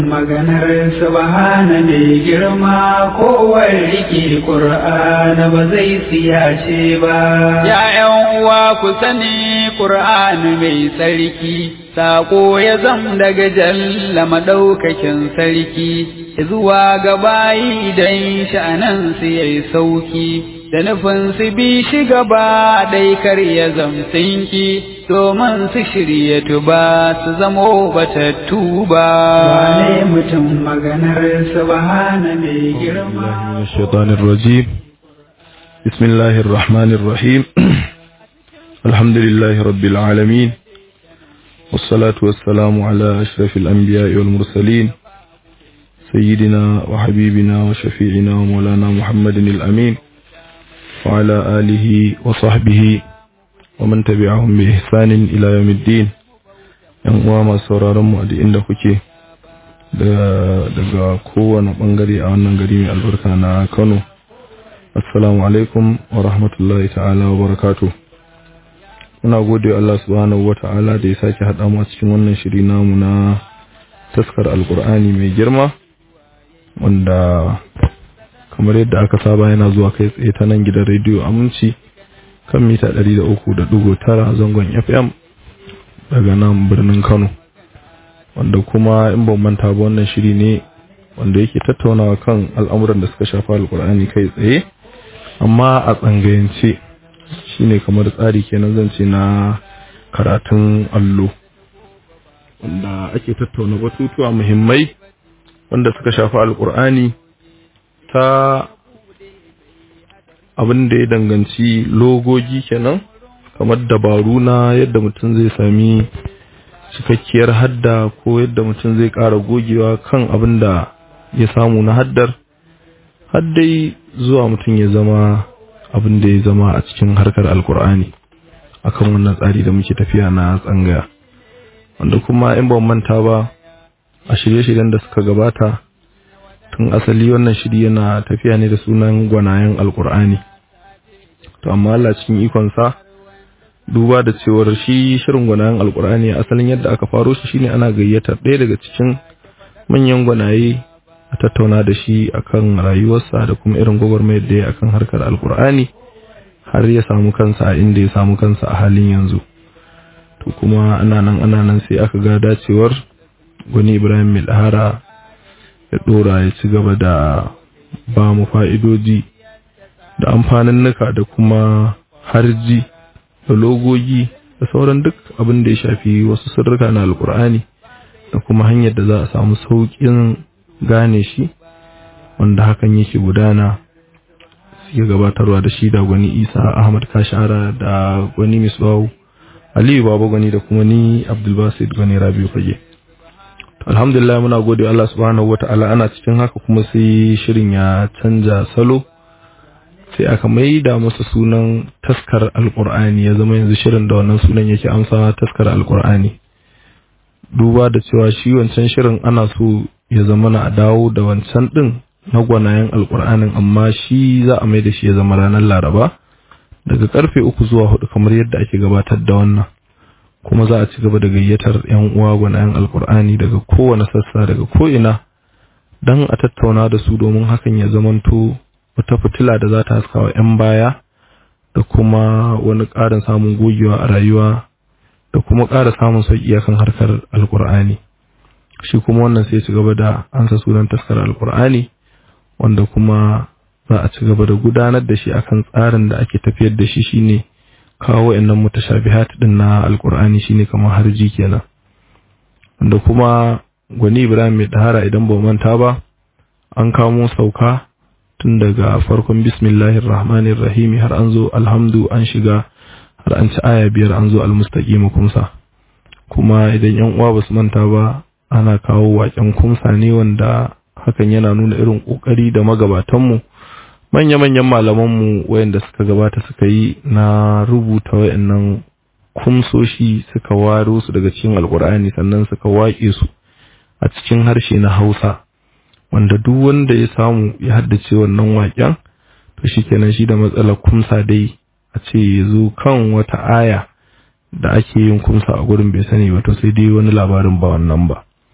Maganar subhana mai girma kowar rike Qur'ana ba zai siyace ba. Ya'yan uwa ku sani Qur'ani mai tsarki, sako ya zam daga jalla madaukakin sarki, zuwa ga bayi dan sha'anan su yayi sauki, da nufin su bi shi gaba dai kar ya zamsinki, domin su shirya tuba su zamo batattu ba. Wane mutum maganar subhana mai girma. Shaitanir rajim. Bismillahir rahmanir rahim. Alhamdulillahi rabbil alamin. Wassalatu wassalamu ala ashrafil anbiya'i wal mursalin. Sayyidina wa habibina wa shafi'ina wa maulana Muhammadin al-amin. Wa ala alihi wa sahbihi wa man tabi'ahum bi ihsanin ila yawmiddin. Yan uwa masu sauraron mu a duk inda kuke daga kowane bangare a wannan gari mai albarka na Kano. Assalamu alaikum wa rahmatullahi ta'ala wa barakatuh. Muna gode Allah subhanahu wa ta'ala da ya sake haɗa mu a cikin wannan shiri namu na taskar alkur'ani mai girma, wanda kamar yadda aka saba yana zuwa kai tsaye ta nan gidan rediyo Aminci kan mita 103.9 zangon FM daga nan birnin Kano, wanda kuma in ban manta ba wannan shiri ne wanda yake tattaunawa kan al'amuran da suka shafa alkur'ani kai tsaye, amma a tsangayance shine kamar tsari kenan zan ce na karatun allo, wanda ake tattauna batutuwa muhimmai wanda suka shafa alkur'ani ta abin da ya danganci logogi kenan, kamar dabaru na yadda mutum zai sami cikakkiyar hadda ko yadda mutum zai ƙara gogewa kan abin da ya samu na haddar, haddai zuwa mutum ya zama abin da ya zama a cikin harkar alkur'ani akan wannan tsari da muke tafiya na tsangaya, wanda kuma in ban manta ba a shirye-shiryen da suka gabata tun asali wannan shiri yana tafiya ne da sunan gwanayen alkur'ani. To amma Allah cikin ikonsa, duba da cewar shi shirin gwanayen alkur'ani asalin yadda aka faro shi shine ana gayyatar ɗaya daga cikin manyan gwanaye a tattauna da shi akan rayuwarsa da kuma irin gwagwarmayar da ya akan harkar alkur'ani har ya samu kansa a inda ya samu kansa a halin yanzu. To kuma ana nan sai aka ga dacewar gwani Ibrahim Milhara ya dora ya ci gaba da ba mu fa'idoji da amfaninnuka da kuma harji da logogi da sauran duk abin da ya shafi wasu sirrika na alkur'ani da kuma hanyar da za a samu sauƙin gane shi, wanda hakan yake gudana suke gabatarwa da shi da gwani Isa Ahmad Kashara da gwani Misbahu Aliyu Baba gwani da kuma ni Abdulbasid gwani Rabiu Fage. Alhamdulillah, muna gode Allah subhanahu wata'ala. Ana cikin haka kuma sai shirin ya canja salo, sai aka maida masa sunan taskar alkur'ani, ya zama yanzu shirin da wannan sunan yake amsa taskar alkur'ani, duba da cewa shi wancan shirin ana so ya zama na dawo da wancan din na gwanayen alkur'anin, amma shi za a maida shi ya zama ranar Laraba daga karfe 3 zuwa 4 kamar yadda ake gabatar da wannan, kuma za a ci gaba da gayyatar yan uwa gwanayen alkur'ani daga kowane sassa daga ko'ina don a tattauna da su, domin hakan ya zamanto wata fitila da za ta haska wa 'yan baya da kuma wani ƙarin samun gogewa a rayuwa da kuma ƙara samun sauƙi kan harkar alkur'ani. Shi kuma wannan sai ci gaba da ansa sunan taskar alkur'ani, wanda kuma za a ci gaba da gudanar da shi akan tsarin da ake tafiyar da shi shine kawo wa'annan mutashabihat din na alkur'ani, shine kamar harji kenan, wanda kuma gwani Ibrahim Milhara idan ba manta ba an kamo sauka tun daga farkon bismillahir rahmanir rahim har an zo alhamdu, an shiga har an ci aya 5 an zo almustaqim kumsa. Kuma idan yan uwa basu manta ba ana kawo waken kumsa ne, wanda hakan yana nuna irin kokari da magabatan mu manya-manyan malamanmu wayanda suka gabata suka yi na rubuta wayannan kumsoshi, suka waro su daga cikin alkur'ani sannan suka waƙe su a cikin harshe na Hausa, wanda duk wanda ya samu ya haddace wannan waƙen to shikenan shi da matsalar kumsa dai a ce yazo kan wata aya da ake yin kumsa a gurin bai sani ba, to sai dai wani labarin ba wannan ba.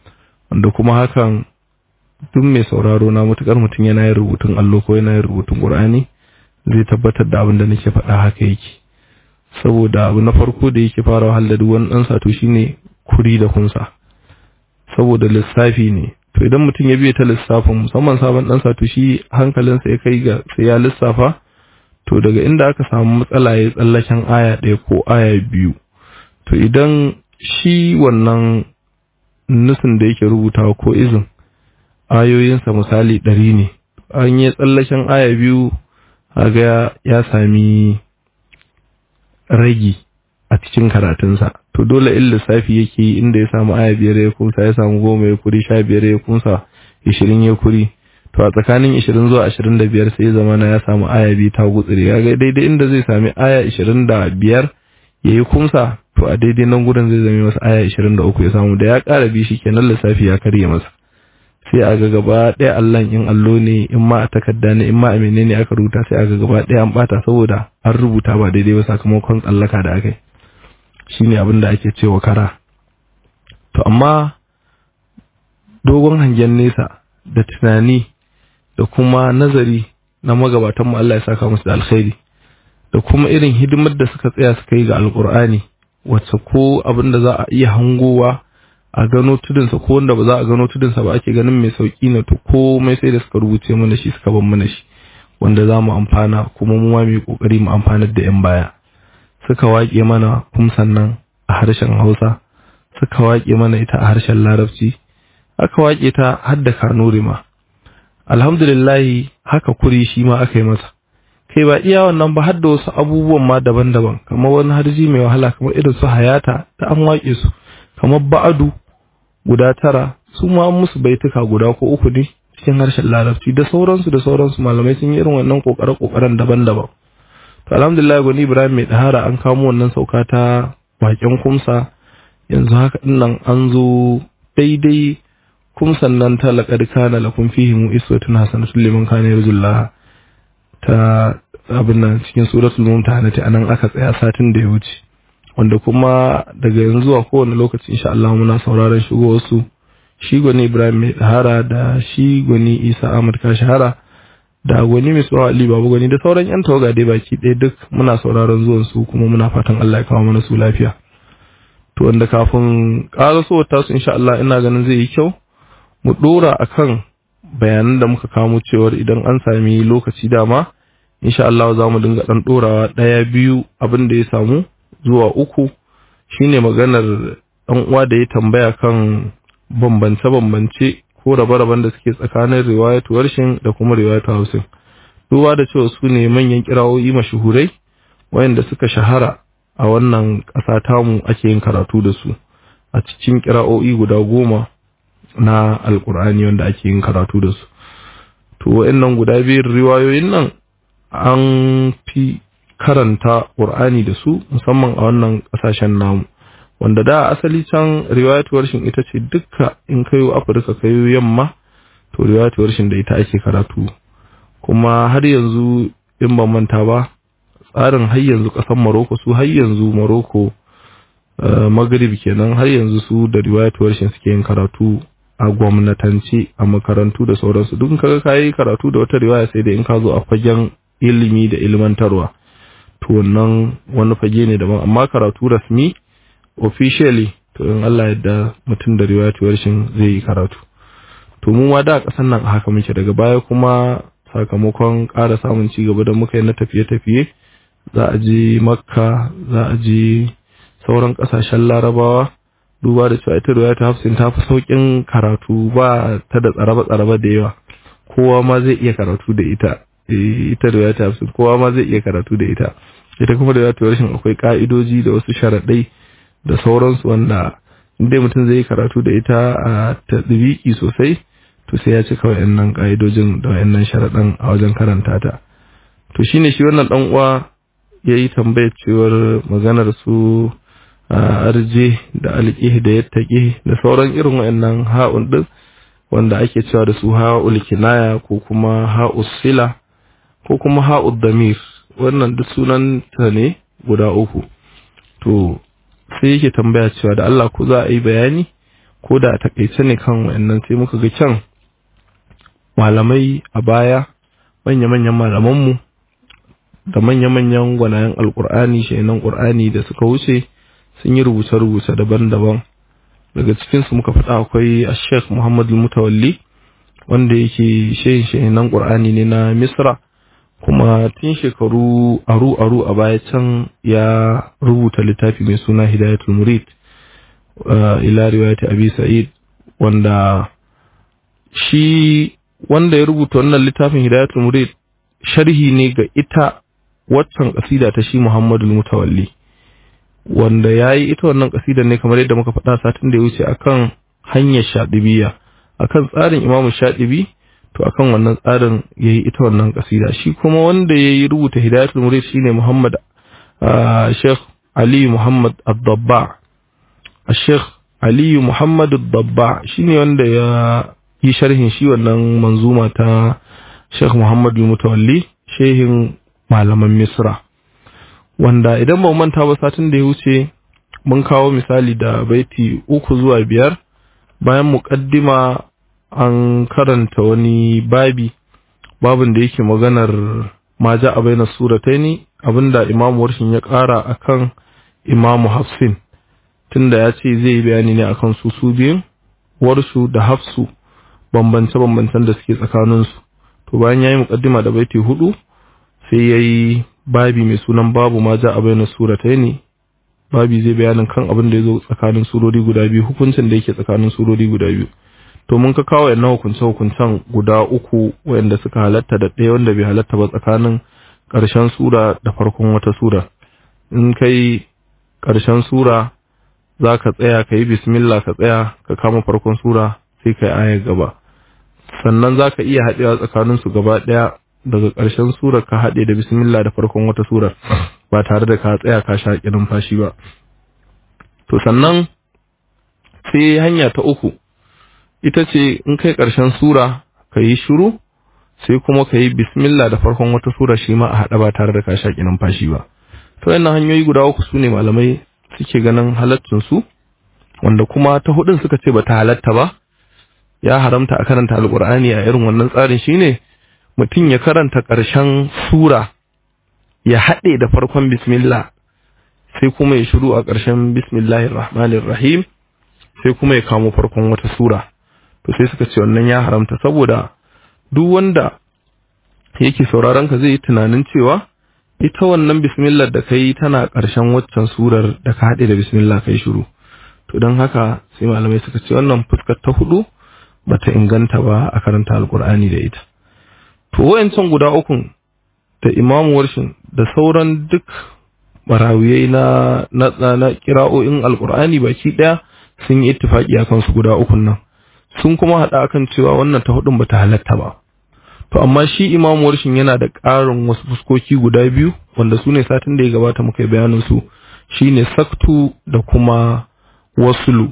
wanda kuma hakan duk mai sauraro na mutukar mutum yana yin rubutun allo ko yana yin rubutun Qur'ani zai tabbatar da abin da nake faɗa haka yake. Saboda abu na farko da yake fara wahalar duk wani ɗan sato shine kuri da kunsa, saboda lissafi ne. To idan mutum ya biye ta lissafin, musamman sabon ɗan sato, shi hankalinsa ya kai ga sai ya lissafa, to daga inda aka samu matsala ya tsallaken aya ɗaya ko aya biyu, to idan shi wannan nusin da yake rubutawa ko izin ayoyinsa misali 100 ne, an yi tsallaken aya biyu haga ya sami ragi a cikin karatunsa. To dole in lissafi yake inda ya samu aya 5 ya kunsa, ya samu 10 ya kuri, 15 ya kunsa, 20 ya kuri, to a tsakanin 20 zuwa 25 sai zamana ya samu aya 2 ta gutsire. Ya ga daidai inda zai sami aya 25 yayi kunsa, to a daidai nan gurin zai zame masa aya 23 ya samu. Da ya ƙara bi shi kenan lissafi ya karye masa. Sai a ga gaba ɗaya allon in allo ne, in ma a takarda ne, in ma a menene aka rubuta, sai a ga gaba ɗaya an ɓata saboda an rubuta ba daidai ba sakamakon tsallaka da aka yi. Shi ne abin da ake cewa kara. To amma dogon hangen nesa da tunani da kuma nazari na magabatanmu, Allah ya saka musu da alkhairi, da kuma irin hidimar da suka tsaya suka yi ga alkur'ani, wacce ko abin da za a iya hangowa a gano tudunsa ko wanda ba za a gano tudunsa ba ake ganin mai sauki ne, to komai sai da suka rubuce mana shi, suka ban mana shi, wanda za mu amfana kuma mu ma mu kokari mu amfanar da yan baya. Suka waƙe mana kumsan nan a harshen Hausa, suka waƙe mana ita a harshen Larabci, aka waƙe ta har da Kanuri ma. Alhamdulillah, haka kuri shi ma aka yi masa. Kai ba iya wannan ba, har da wasu abubuwan ma daban-daban, kamar wani harji mai wahala kamar irin su hayata ta an waƙe su, kamar ba'adu guda 9 su ma musu baituka guda ko 3 ne cikin harshen Larabci, da sauransu malamai sun yi irin wannan kokare-kokaren daban-daban. To alhamdulillah, Gwani Ibrahim Mai Dahara an kamo wannan sauka ta waƙen kumsa. Yanzu haka dinnan an zo daidai kumsan nan ta laqad kana lakum fihim uswatun hasanatun liman kana yarjullaha ta abin nan cikin suratul mumtahana, anan aka tsaya satin da ya wuce, wanda kuma daga yanzu zuwa kowane lokaci insha Allah muna sauraron shigowar su, shi Gwani Ibrahim Mai Dahara da shi Gwani Isa Ahmad Kashahara da Gwani Misbahu Ali Babu Gwani da sauran yan tawaga dai baki ɗaya duk muna sauraron zuwan su, kuma muna fatan Allah ya kawo mana su lafiya. To wanda kafin ƙarasowar tasu insha Allah ina ganin zai yi kyau mu dora akan bayanan da muka kamo cewar idan an sami lokaci dama insha Allah za mu dinga dan dorawa 1-2 abin da ya samu zuwa 3. Shine maganar dan uwa da ya tambaya kan bambance ko rabe-raben da suke tsakanin riwayatu warshin da kuma riwayatu hausin. Duba da cewa su ne manyan kirawoyi mashuhurai wayanda suka shahara a wannan ƙasa tamu, ake yin karatu da su a cikin kira'o'i guda 10 na alkur'ani wanda ake yin karatu da su. To wayannan guda 2 riwayoyin nan an fi karanta Qur'ani da su, musamman a wannan ƙasashen namu, wanda da asali can riwayatuwar shin ita ce dukka in kayo Afirka kayo yamma, to riwayatuwar shin da ita ake karatu. Kuma har yanzu in ban manta ba, tsarin har yanzu ƙasar Morocco, su har yanzu Morocco Maghrib kenan, har yanzu su da riwayatuwar shin suke yin karatu a gwamnatance a makarantu da sauransu. Duk kaga kayi karatu da wata riwaya sai da in ka zo a fagen ilimi da ilmantarwa, to wannan wani fage ne daban. Amma karatu rasmi officially, to in Allah yadda mutum da riwayatuwar shin zai yi karatu. To mu ma da kasan nan haka muke, daga baya kuma sakamakon ƙara samun ci gaba da muka yi na tafiye-tafiye, za a je Makka, za a je sauran ƙasashen Larabawa, duba da cewa ita riwayatu hafsin ta fi sauƙin karatu, ba ta da tsarabe-tsarabe da yawa, kowa ma zai iya karatu da ita. Ita riwayatu hafsin kowa ma zai iya karatu da ita. Ita kuma riwayatu warshin akwai ka'idoji da wasu sharaɗai da sauransu, wanda inda mutum zai yi karatu da ita a tadbiki sosai, to sai ya cika wayannan ka'idojin da wayannan sharaɗan a wajen karanta ta. To shine shi wannan dan uwa yayi tambayar cewar maganar su arje da alqih da yattaqi da sauran irin wayannan ha'un din, wanda ake cewa da su ha'ul kinaya ko kuma ha'us sila ko kuma ha'ud damir, wannan duk sunan ta ne guda 3. To sai yake tambaya cewa da Allah ko za a yi bayani ko da a takaice ne kan wayannan sai muka ga kyan malamai a baya manya-manyan malamanmu da manya-manyan gwanayen alkur'ani shehinan ƙur'ani da suka wuce sun yi rubuce-rubuce daban-daban. Daga cikinsu muka faɗa akwai a Sheikh Muhammad Mutawalli wanda yake shehinan ƙur'ani ne na Misra, kuma tun shekaru aru a baya can ya rubuta littafi mai suna Hidayatul Murid ila riwayati Abi Sa'id, wanda shi wanda ya rubuta wannan littafin Hidayatul Murid sharhi ne ga ita waccan kasida ta shi Muhammadul Mutawalli, wanda yayi ita wannan kasida ne kamar yadda muka faɗa satin da ya wuce akan hanyar Shadibiyya, akan tsarin Imam Shadibi, to akan wannan tsarin yayi ita wannan kasida. Shi kuma wanda yayi rubuta Hidayatul Murid shine Muhammad Sheikh Ali Muhammad Ad-Dabba. Sheikh Ali Muhammad Ad-Dabba shine wanda ya yi sharhin shi wannan manzuma ta Sheikh Muhammad Mutawalli, shehin malaman Misra, wanda idan ba manta ba satin da ya wuce mun kawo misali da baiti 3 zuwa 5 bayan muqaddima an karanta wani babin da yake maganar ma ja'a baina surataini, abinda Imam Warshin ya ƙara akan Imam Hafsin, tunda ya ce zai yi bayani ne akan su biyun Warshu da Hafsu, bambance-bambancen da suke tsakaninsu. To bayan ya yi muƙaddima da baiti 4 sai ya yi babi mai sunan babu ma ja'a baina surataini. Babi zai bayanin kan abin da ya zo tsakanin surori guda biyu, hukuncin da yake tsakanin surori guda biyu. To mun ka kawo yana hukunce-hukuncen guda 3 wanda suka halatta da ɗaya wanda bai halatta ba tsakanin ƙarshen sura da farkon wata sura. In kai ƙarshen sura za ka tsaya ka yi bismillah, ka tsaya ka kama farkon sura sai ka yi ayar gaba. Sannan za ka iya haɗewa tsakaninsu gaba ɗaya daga ƙarshen surar ka haɗe da bismillah da farkon wata surar ba tare da ka tsaya ka shaƙi numfashi ba. To sannan sai hanya ta 3 ita ce in kai ƙarshen sura ka yi shiru sai kuma ka yi bismillah da farkon wata sura shi ma a haɗa ba tare da ka shaƙi numfashi ba. To wannan hanyoyi guda 3 su ne malamai suke ganin halaccinsu, wanda kuma ta 4 suka ce ba ta halatta ba, ya haramta a karanta alƙur'ani a irin wannan tsarin shine mutum ya karanta ƙarshen sura ya haɗe da farkon bismillah sai kuma ya shiru a ƙarshen bismillahir rahmanir rahim sai kuma ya kamo farkon wata sura. To sai suka ce wannan ya haramta, saboda duk wanda yake sauraron ka zai yi tunanin cewa ita wannan bismillah da kai tana ƙarshen waccan surar da ka haɗe da bismillah kai shiru. To don haka sai malamai suka ce wannan fuskar ta 4 bata inganta ba a karanta alƙur'ani da ita. To wayancan guda 3 da Imam Warshin da sauran duk barawiyai na kira'o'in alƙur'ani baki ɗaya sun yi ittifaqi akan su guda 3 nan, sun kuma haɗa akan cewa wannan ta 4 bata halatta ba. To amma shi Imam Warshin yana da ƙarin wasu fuskoki guda 2 wanda su ne satin da ya gabata muka yi bayanin su, shine saktu da kuma waslu.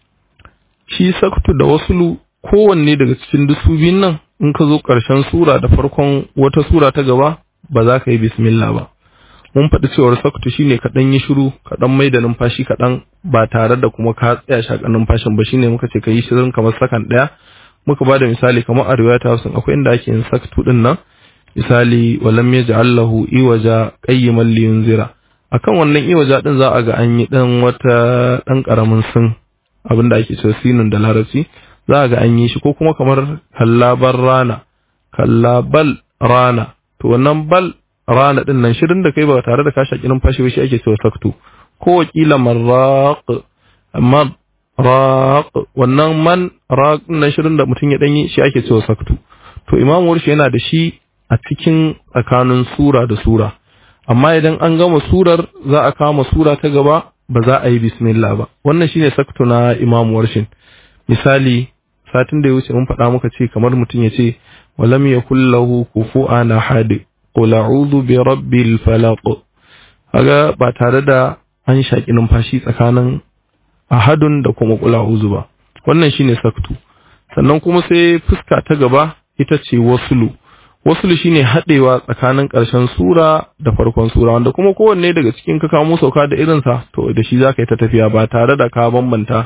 Shi saktu da waslu kowanne daga cikin duk su biyun nan in ka zo ƙarshen sura da farkon wata sura ta gaba ba za ka yi bismillah ba. Mun faɗi cewar saktu shine ka ɗan yi shiru, ka ɗan mai da numfashi kaɗan ba tare da kuma ka tsaya shaƙan numfashin ba, shine muka ce ka yi shirin kamar sakan ɗaya. Muka ba da misali kamar a riwaya ta Hausa akwai inda ake yin saktu ɗin nan, misali walam yaj'al lahu iwaja qayyiman liyunzira. Akan wannan iwaja ɗin za a ga an yi ɗan wata ɗan ƙaramin sin, abinda ake cewa sinin da larabci, za a ga an yi shi, ko kuma kamar kallabar rana, kallabal rana. To wannan bal rana din nan shirin da kai ba tare da ka shaki numfashi ba shi ake cewa saktu, ko wakila marraq, amma raq wannan man raq nan shirin da mutum ya danyi shi ake cewa saktu. To Imam Warshi yana da shi a cikin tsakanin sura da sura, amma idan an gama surar za a kama sura ta gaba ba za a yi bismillah ba. Wannan shine saktu na Imam Warshin. Misali satin da ya wuce mun faɗa muka ce kamar mutum ya ce walam yakul lahu kufuwan ahad qul a'udhu bi rabbil falaq, kaga ba tare da an shaki numfashi tsakanin ahadun da kuma qul a'udhu ba. Wannan shine saktu. Sannan kuma sai fuska ta gaba ita ce waslu. Waslu shine hadewa tsakanin ƙarshen sura da farkon sura, wanda kuma kowanne daga cikin ka kamo sauka da irinsa to da shi zaka yi ta tafiya ba tare da ka bambanta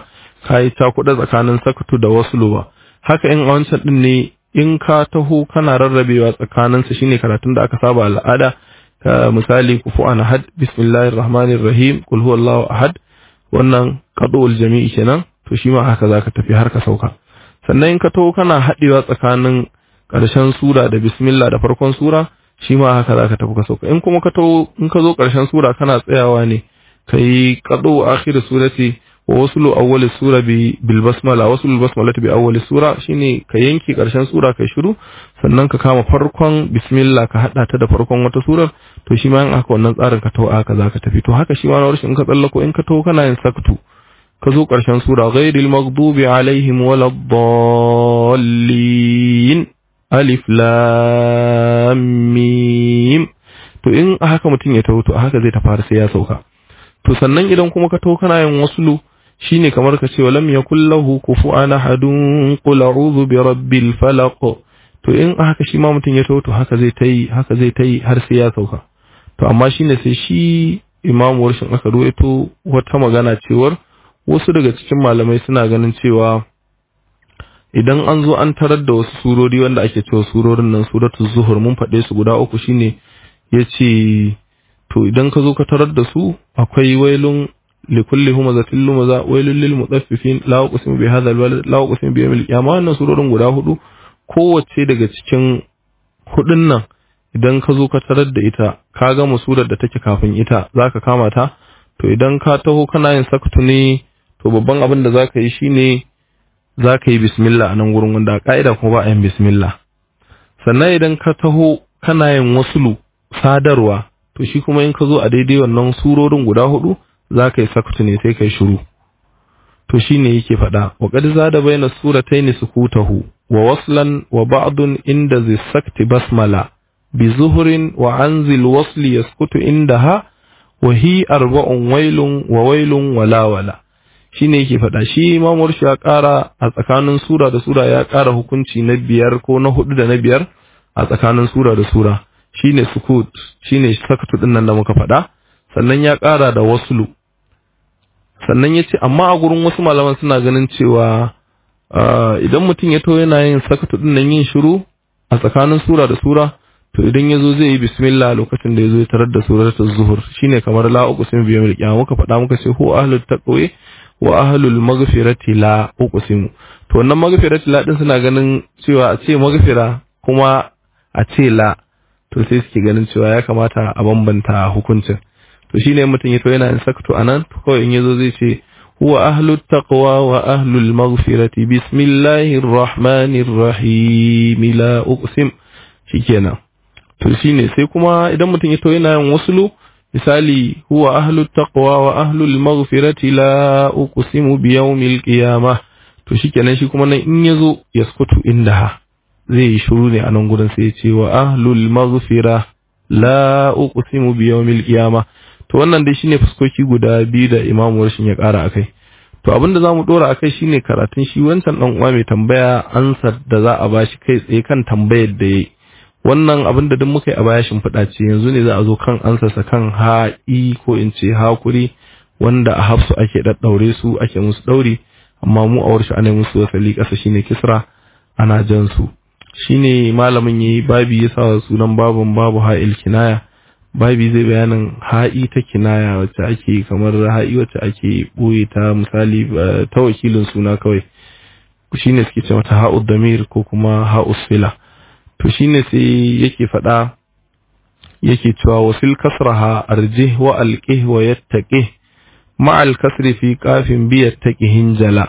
kai ta kuɗa tsakanin sakatu da waslu ba. Haka in a wancan din ne in ka taho kana rarrabewa tsakanin su shine karatun da aka saba al'ada, misali kufu'an ahad, bismillahir rahmanir rahim, qul huwallahu ahad, wannan qad'ul jami'i kenan, to shi ma haka zaka tafi har ka sauka. Sannan in ka taho kana haɗewa tsakanin ƙarshen sura da bismillah da farkon sura, shi ma haka zaka tafi ka sauka. In kuma ka taho in ka zo ƙarshen sura kana tsayawa ne kai qad'u akhir surati wa waslu awwal sura bil basmala, waslu al basmalati bi awwal sura, shine ka yanki ƙarshen sura kai shiru, sannan ka kama farkon bismillah ka hada ta da farkon wata surar, to shi ma in aka wannan tsarin ka taho haka zaka tafi. To haka shi ma na warshin in ka tsallako in ka taho kana yin saktu ka zo ƙarshen sura ghairil maghdubi alaihim waladdallin alif lam mim, to in haka mutum ya taho to haka zai tafi sai ya sauka. To sannan idan kuma ka taho kana yin waslu shine kamar ka ce walam yakul lahu kufuwan ahadun qul a'udhu bi rabbil falaq, to in haka shi ma mutum ya taho to haka zai tayi har sai ya sauka. To amma shine sai shi Imam Warshin aka ruwaito wata magana cewar wasu daga cikin malamai suna ganin cewa idan an zo an tarar da wasu surori wanda ake cewa surorin nan suratul zuhur, mun faɗe su guda uku, shine yace to idan ka zo ka tarar da su akwai wailun likulli humazatin lumaza, wailul lil mutaffifin, la uqsimu bi hadha albalad, la uqsimu bi yawmil qiyamah, wannan surorin guda hudu kowace daga cikin hudun nan idan ka zo ka tarar da ita ka ga surar da take kafin ita zaka kama ta. To idan ka taho kana yin saktu ne, to babban abin da zaka yi shine zaka yi bismillah a nan gurin, wanda a ka'ida kuma ba a yin bismillah. Sannan idan ka taho kana yin waslu sadarwa, to shi kuma in ka zo a daidai wannan surorin guda hudu zaka yi saktu ne sai kai shiru. To shine yake faɗa wa qad zada bayna suratayn sukutahu wa waslan wa ba'dun inda zai sakti basmala bi zuhurin wa anzil wasli yaskutu indaha wa hi arba'un wailun wa wailun wala wala. Shine yake faɗa shi Imam Warshi ya ƙara a tsakanin sura da sura, ya ƙara hukunci na biyar ko na hudu da na biyar a tsakanin sura da sura, shine sukut, shine sakatu din nan da muka faɗa. Sannan ya ƙara da waslu. Sannan yace amma a gurin wasu malaman suna ganin cewa idan mutum ya to yana yin sakatu din nan yin shiru a tsakanin sura da sura, to idan yazo zai yi bismillah lokacin da yazo ya tarar da suratul zuhur, shine kamar la uqsimu bi yawmil qiyamah, muka faɗa muka ce hu ahlut taqwa wa ahlul maghfirati la uqsimu. To wannan maghfirati la din suna ganin cewa a ce maghfira kuma a ce la, to sai suke ganin cewa ya kamata a bambanta hukuncin. To shine mutum ya to yana yin sakto anan, to kawai in yazo zai ce huwa ahlut taqwa wa ahlul maghfirati bismillahir rahmanir rahim la uqsim, shikenan. To shine sai kuma idan mutum ya to yana yin waslu, misali huwa ahlut taqwa wa ahlul maghfirati la uqsimu bi yawmil qiyamah, to shikenan shi kuma nan in yazo yaskutu indaha zai yi shiru ne a nan gurin, sai ya ce wa ahlul maghfira la uqsimu bi yawmil qiyamah. To wannan dai shine fuskoki guda biyu da Imam Warshin ya ƙara akai. To abinda zamu dora akai shine karatun shi wancan dan uwa mai tambaya, ansar da za a bashi kai tsaye kan tambayar da yayi. Wannan abinda duk muka yi a baya shimfiɗa ce, yanzu ne za a zo kan ansarsa kan ha'i ko in ce hakuri, wanda a hafsu ake daddaure su ake musu dauri, amma mu a Warshi ana musu wasali ƙasa shine kisra ana jan su. Shine malamin yayi babi ya sa sunan babun babu ha'il kinaya. Babi zai bayanin ha'i ta kinaya wacce ake kamar ha'i wacce ake boye ta, misali ta wakilin suna kawai, shine suke ce mata ha'ud damir ko kuma ha'us sila. To shine sai yake faɗa yake cewa wasil kasraha arjih wa alqih wa yattaqih ma'al kasri fi qafin bi yattaqihin jala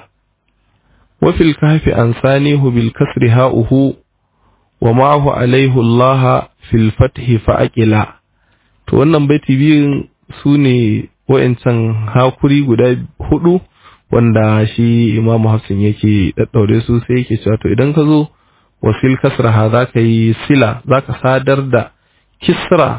wa fil kahfi ansanihu bil kasri ha'uhu wa ma'ahu alayhi Allah fil fathi fa'aqila. To wannan baiti biyun sune wa'ancan hakuri guda hudu wanda shi Imam Hafsin yake daddaure su, sai yake cewa to idan ka zo wasil kasraha zaka yi sila, zaka sadar da kisra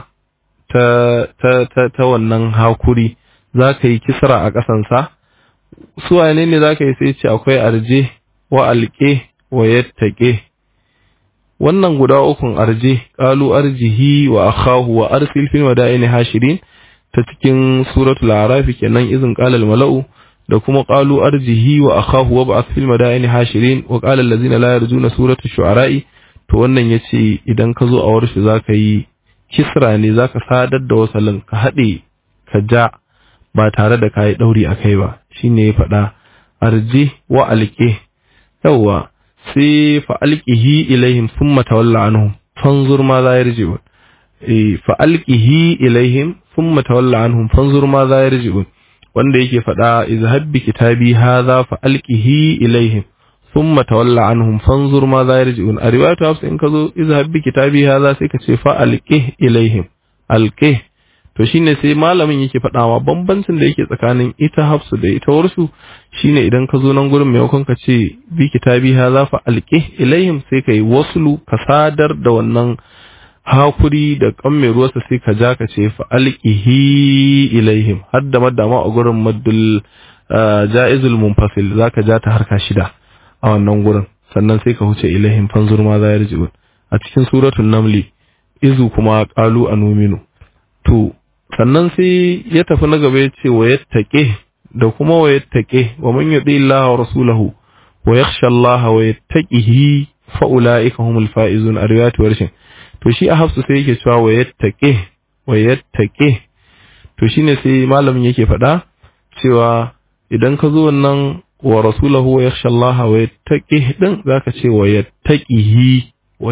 ta wannan hakuri, zaka yi kisra a kasansa. Su wane ne zaka yi? sai ce akwai arje wa alqe wa yattaqe. Wannan guda ukun arje, qalu arjihi wa akhahu wa arsil fil madaini hashirin, ta cikin suratul araf kenan izin qala al mala'u da kuma qalu arjihi wa akhahu wa ba'ath fil madaini hashirin wa qala allazina la yarjuna suratu shu'ara'i. To wannan yace idan ka zo a warshi zaka yi kisra ne, zaka sadar da wasalin ka hade ka ja ba tare da kai dauri akai ba, shine ya faɗa arji wa alqi. yawa sai fa alqihi ilaihim thumma tawalla anhum fanzur ma za yarji'un. fa alqihi ilaihim thumma tawalla anhum fanzur ma za yarji'un, wanda yake faɗa izhab bi kitabi hadha fa alqihi ilaihim thumma tawalla anhum fanzur ma za yarji'un. a riwayatu hafsa in kazo izhab bi kitabi hadha sai ka ce fa alqih ilaihim, alqih. to shine sai malamin yake faɗawa bambancin da yake tsakanin ita hafsu da ita warsu shine idan ka zo nan gurin maimakon ka ce bi kitabi hadha fa alqih ilaihim sai kai waslu ka sadar da wannan hakuri da kan mai ruwarsa sai ka ja ka ce fa alqihi ilaihim, hadda madama a gurin maddul jaizul munfasil zaka ja ta harka shida a wannan gurin, sannan sai ka huce ilaihim fanzur ma za yarji'un. a cikin suratul namli izu kuma qalu anuminu. to sannan sai ya tafi na gaba ya ce wa yattaqi da kuma wa yattaqi wa man yuti Allah wa rasulahu wa yakhsha Allah wa yattaqihi fa ulaika humul faizun a riwayat warshin. to shi a hafsu sai yake cewa wa yattaqi. to shine sai malamin yake faɗa cewa idan ka zo wannan wa rasulahu wa yakhsha Allah wa yattaqi din zaka ce wa yattaqihi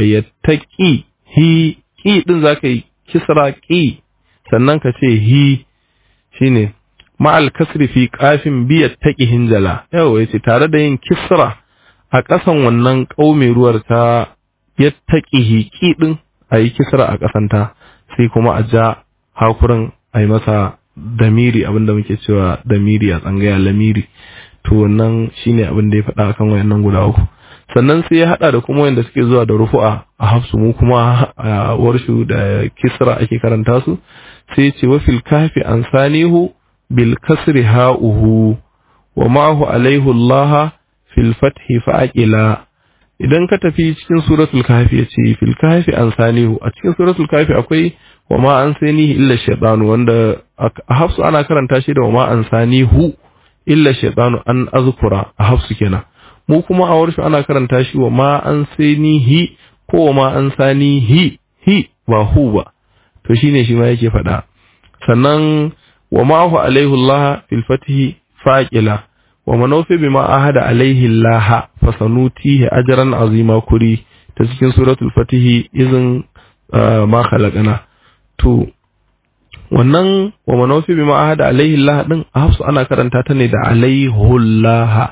ki din zaka yi kisra ki, sannan ka ce hi shine ma'al kasri fi qafin bi yattaqihin jala. yawa yace tare da yin kisra a ƙasan wannan ƙaume ruwar ta yattaqihi ki din ayi kisra a ƙasanta, sai kuma a ja hakurin ayi masa damiri, abinda muke cewa damiri a tsangaya lamiri. to wannan shine abin da ya faɗa akan wayannan guda uku. sannan sai ya hada da kuma wanda suke zuwa da rufu'a a hafsu, mu kuma a warshu da kisra ake karanta su. sai ce wa fil kafi ansanihu bil kasri ha'uhu wa ma'ahu alaihi Allah fil fathi fa'ila. idan ka tafi cikin suratul kafi yace fil kafi ansanihu, a cikin suratul kafi akwai wa ma ansanihi illa shaytanu, wanda a hafsu ana karanta shi da wa ma ansanihu illa shaytanu an azkura a hafsu kenan. mu kuma a warshu ana karanta shi wa ma ansanihi ko wa ma ansanihi hi ba hu ba. to shine shi ma yake faɗa. sannan wa ma hu alaihi Allah fil fathi faqila wa manawfi bima ahada alaihi Allah fasanutihi ajran azima kuri ta cikin suratul fatih izin ma khalaqana. to wannan wa manawfi bima ahada alaihi Allah din a hafsu ana karanta ta ne da alaihullah.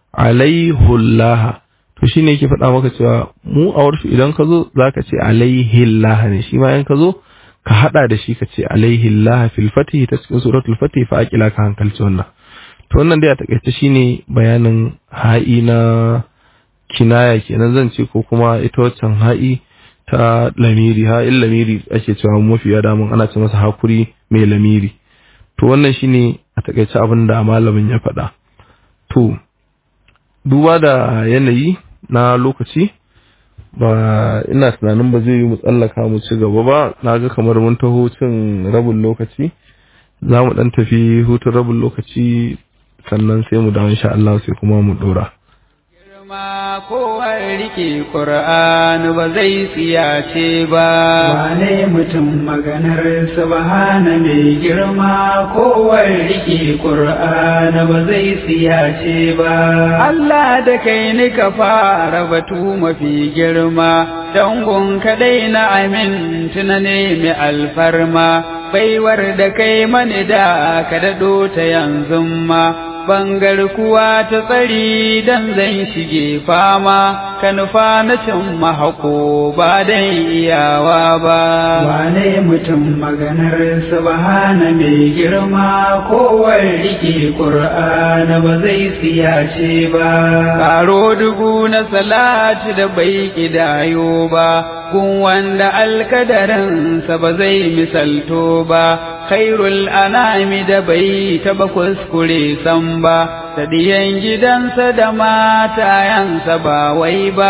to shine yake faɗa maka cewa mu a warshu idan ka zo zaka ce alaihillah ne, shi ma in ka zo ka hada da shi ka ce alaihillah fil fatih ta cikin suratul fatih fa aqila ka hankalci wannan. to wannan dai a takaice shine bayanin ha'i na kinaya kenan zan ce, ko kuma ita waccan ha'i ta lamiri, ha'il lamiri ake cewa mafiya damun ana ce masa hakuri mai lamiri. to wannan shine a takaice abin da malamin ya faɗa. to duba da yanayi na lokaci ba ina tunanin ba zai yi mu tsallaka mu ci gaba ba, naga kamar mun taho cin rabin lokaci, za mu dan tafi hutun rabin lokaci sannan sai mu dawo insha Allah sai kuma mu dora. girma kowar rike Qur'an ba zai tsiyace ba, wane mutum maganar subhana mai girma kowar rike Qur'an ba zai tsiyace ba. Allah da kai ni ka fara batu mafi girma, dangon kadai na amin tunane mai alfarma, baiwar da kai mani da ka daɗo ta yanzu ma, bangar kuwa ta tsari dan zan shige fama, ka nufa na cin mahako ba dan iyawa ba. wane mutum maganar subhana mai girma kowar rike Qur'an ba zai tsiyace ba. Karo dugu na salati da bai kidayo ba, gun wanda alkadarinsa ba zai misalto ba, khairul anami da bai taba kuskure san ba, da diyan gidansa da matayansa ba wai ba,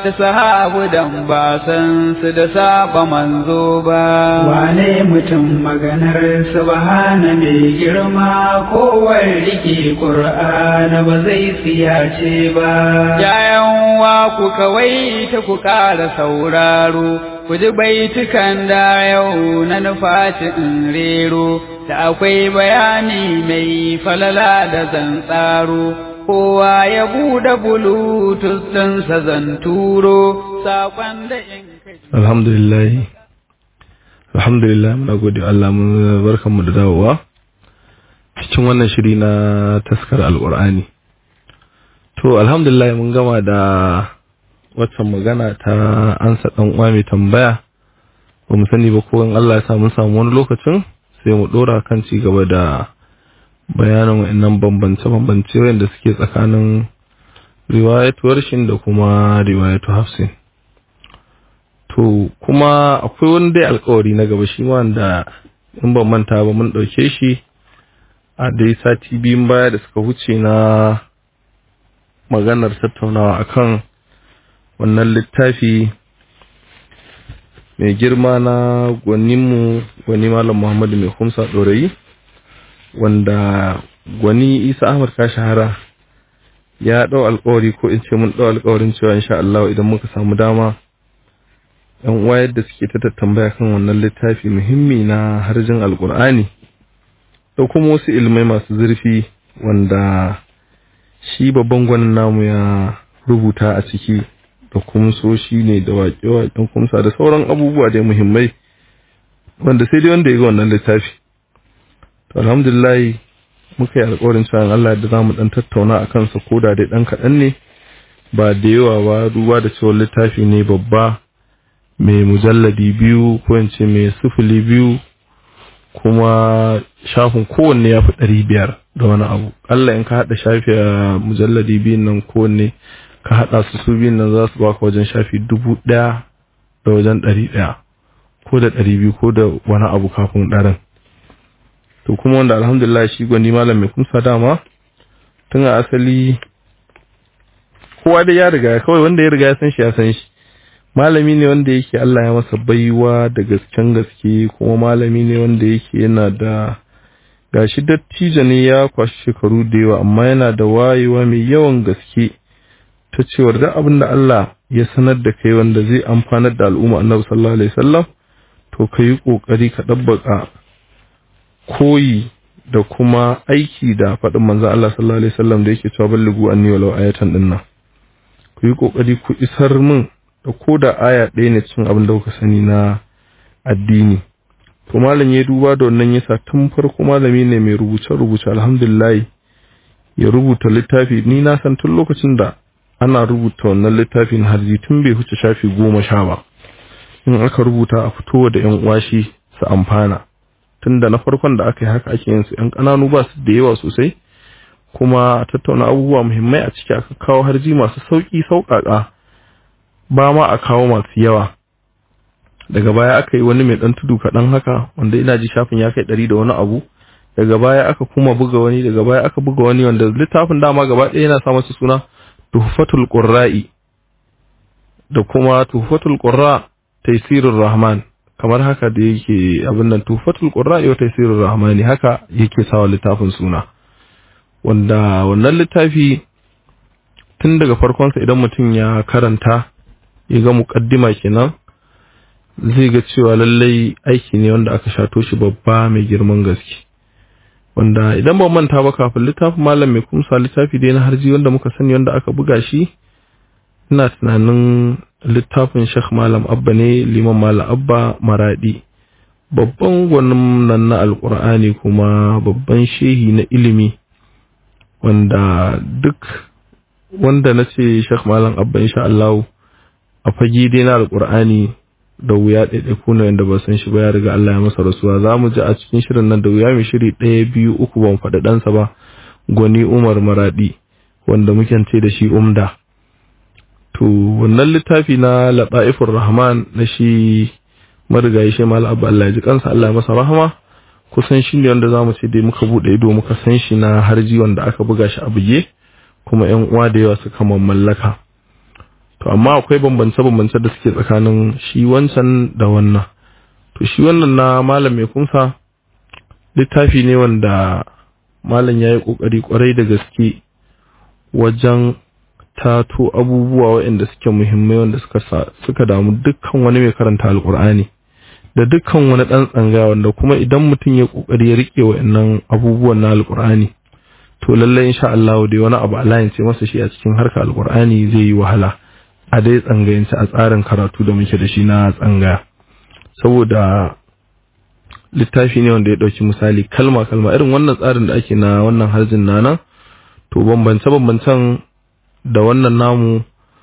da sahabu dan ba san su da saba manzo ba. Wane mutum maganar subhana mai girma kowar rike Qur'ana ba zai siyace ba. Yayan wa ku kawai ta ku ƙara sauraro, ku ji baitukan da yau na nufaci in rero, da akwai bayani mai falala da zantsaro, kowa ya buɗe bulutus ɗinsa zan turo, saƙon da in kai. Alhamdulillah muna gode Allah, mun barkanmu da dawowa cikin wannan shiri na taskar alƙur'ani. To alhamdulillah mun gama da waccan magana ta ansa ɗan uwa mai tambaya, ba mu sani ba ko in Allah ya sa mun samu wani lokacin sai mu ɗora kan ci gaba da bayanin wa'annan bambance-bambance wanda suke tsakanin riwayatu warshin da kuma riwayatu hafsin. To kuma akwai wani dai alƙawari na gaba shi wanda in ban manta ba mun ɗauke shi a dai sati biyun baya da suka wuce na maganar tattaunawa akan wannan littafi mai girma na gwani Malam Muhammadu mai kumsa ɗorayi, wanda gwani Isa Ahmad Kashahara ya ɗau alƙawari, ko in ce mun ɗau alƙawarin cewa insha Allah idan muka samu dama ‘yan uwa yadda suke ta tambaya kan wannan littafi muhimmi na harjin alƙur'ani da kuma wasu ilmai masu zurfi wanda shi babban gwanin namu ya rubuta a ciki, da kuma so shi ne da waƙe-waƙen kumsa da sauran abubuwa da muhimmai wanda sai dai wanda ya ga wannan littafi. To alhamdulillah muka yi alƙawarin cewa Allah da za mu ɗan tattauna a kansa ko da dai ɗan kaɗan ne, ba da yawa ba, duba da cewa littafi ne babba mai mujalladi 2 ko in ce mai 02, kuma shafin kowanne ya fi 500 da wani abu. Allah in ka haɗa shafi a mujalladi 2 nan kowanne ka haɗa su biyun nan za su baka wajen shafi 1000 da wajen 100 ko da 200 ko da wani abu kafin ɗarin. To kuma wanda alhamdulillah shi gwani malam mai kumsa dama tun a asali kowa da ya riga, kawai wanda ya riga ya san shi ya san shi. Malami ne wanda yake Allah ya masa baiwa da gasken gaske, kuma malami ne wanda yake yana da gashi dattijo ne, ya kwashi shekaru da yawa, amma yana da wayewa mai yawan gaske ta cewar da abin da Allah ya sanar da kai wanda zai amfanar da al'umma Annabi sallallahu alaihi wasallam, to kai kokari ka dabbaka koyi da kuma aiki da faɗin manzon Allah sallallahu alaihi wasallam da yake cewa ballighu anni walau ayatan dinnan. Ku yi kokari ku isar min da koda aya ɗaya ne cikin abin da kuka sani na addini. To malam ya duba da wannan yasa tun farko malami ne mai rubuce alhamdulillah ya rubuta littafi. Ni na san tun lokacin da ana rubuta wannan littafin harji tun bai huce shafi 10 ba, in aka rubuta a fito da ƴan uwa shi su amfana. Tunda na farkon da aka yi haka ake yin su ƴan ƙananu ba su da yawa sosai, kuma a tattauna abubuwa muhimmai a ciki, aka kawo harji masu sauƙaƙa, ba ma a kawo masu yawa. Daga baya aka yi wani mai ɗan tudu kaɗan haka, wanda ina ji shafin ya kai 100 da wani abu. Daga baya aka kuma buga wani, daga baya aka buga wani wanda littafin dama gaba ɗaya yana sa masa suna Tuhfatul Qurra'i da kuma Tuhfatul Qurra Taysirur Rahman, kamar haka da yake abin nan, Tuhfatul Qurra'i wa Taysirur Rahmani, haka yake sawa littafin suna. Wanda wannan littafi tun daga farkonsa idan mutum ya karanta ya ga muqaddima kenan, zai ga cewa lallai aiki ne wanda aka shato shi babba mai girman gaske. Wanda idan ban manta ba, kafin littafin malam mai kumsa littafi dai na harji wanda muka sani wanda aka buga shi, ina tunanin littafin Sheikh Malam Abba ne, Liman Malam Abba Maradi, babban gwanin nan na Alƙur'ani kuma babban shehi na ilimi, wanda duk wanda na ce Sheikh Malam Abba insha Allah a fage dai na Alƙur'ani da wuya ɗaiɗaiku ne wanda ba san shi ba, ya riga Allah ya masa rasuwa. Za mu ji a cikin shirin nan da wuya mai shiri 1, 2, 3 ban faɗi ɗansa ba, gwani Umar Maradi, wanda muke ce da shi Umda. To wannan littafi na Lata'ifur Rahman na shi marigayi shi Malam Abba, Allah ya ji kansa, Allah ya masa rahama, kusan shi ne wanda za mu ce dai muka buɗe ido muka san shi na harji wanda aka buga shi a buge, kuma ƴan uwa da yawa suka mallaka. To to amma akwai bambance da suke tsakanin shi wancan da wannan. To shi wannan na malam mai kumsa littafi ne wanda malam ya yi ƙoƙari ƙwarai da gaske wajen tato abubuwa waɗanda suke muhimmai wanda suka damu dukkan wani mai karanta alƙur'ani da dukkan wani ɗan tsanga, wanda kuma idan mutum ya ƙoƙari ya riƙe waɗannan abubuwan na alƙur'ani to lallai insha Allah dai wani abu Allah ya ce masa shi a cikin harkar alƙur'ani zai yi wahala a dai tsangayance a tsarin karatu da muke da shi na tsangaya, saboda littafi ne wanda ya ɗauki misali kalma irin wannan tsarin da ake na wannan harjin nan, to bambancen da wannan namu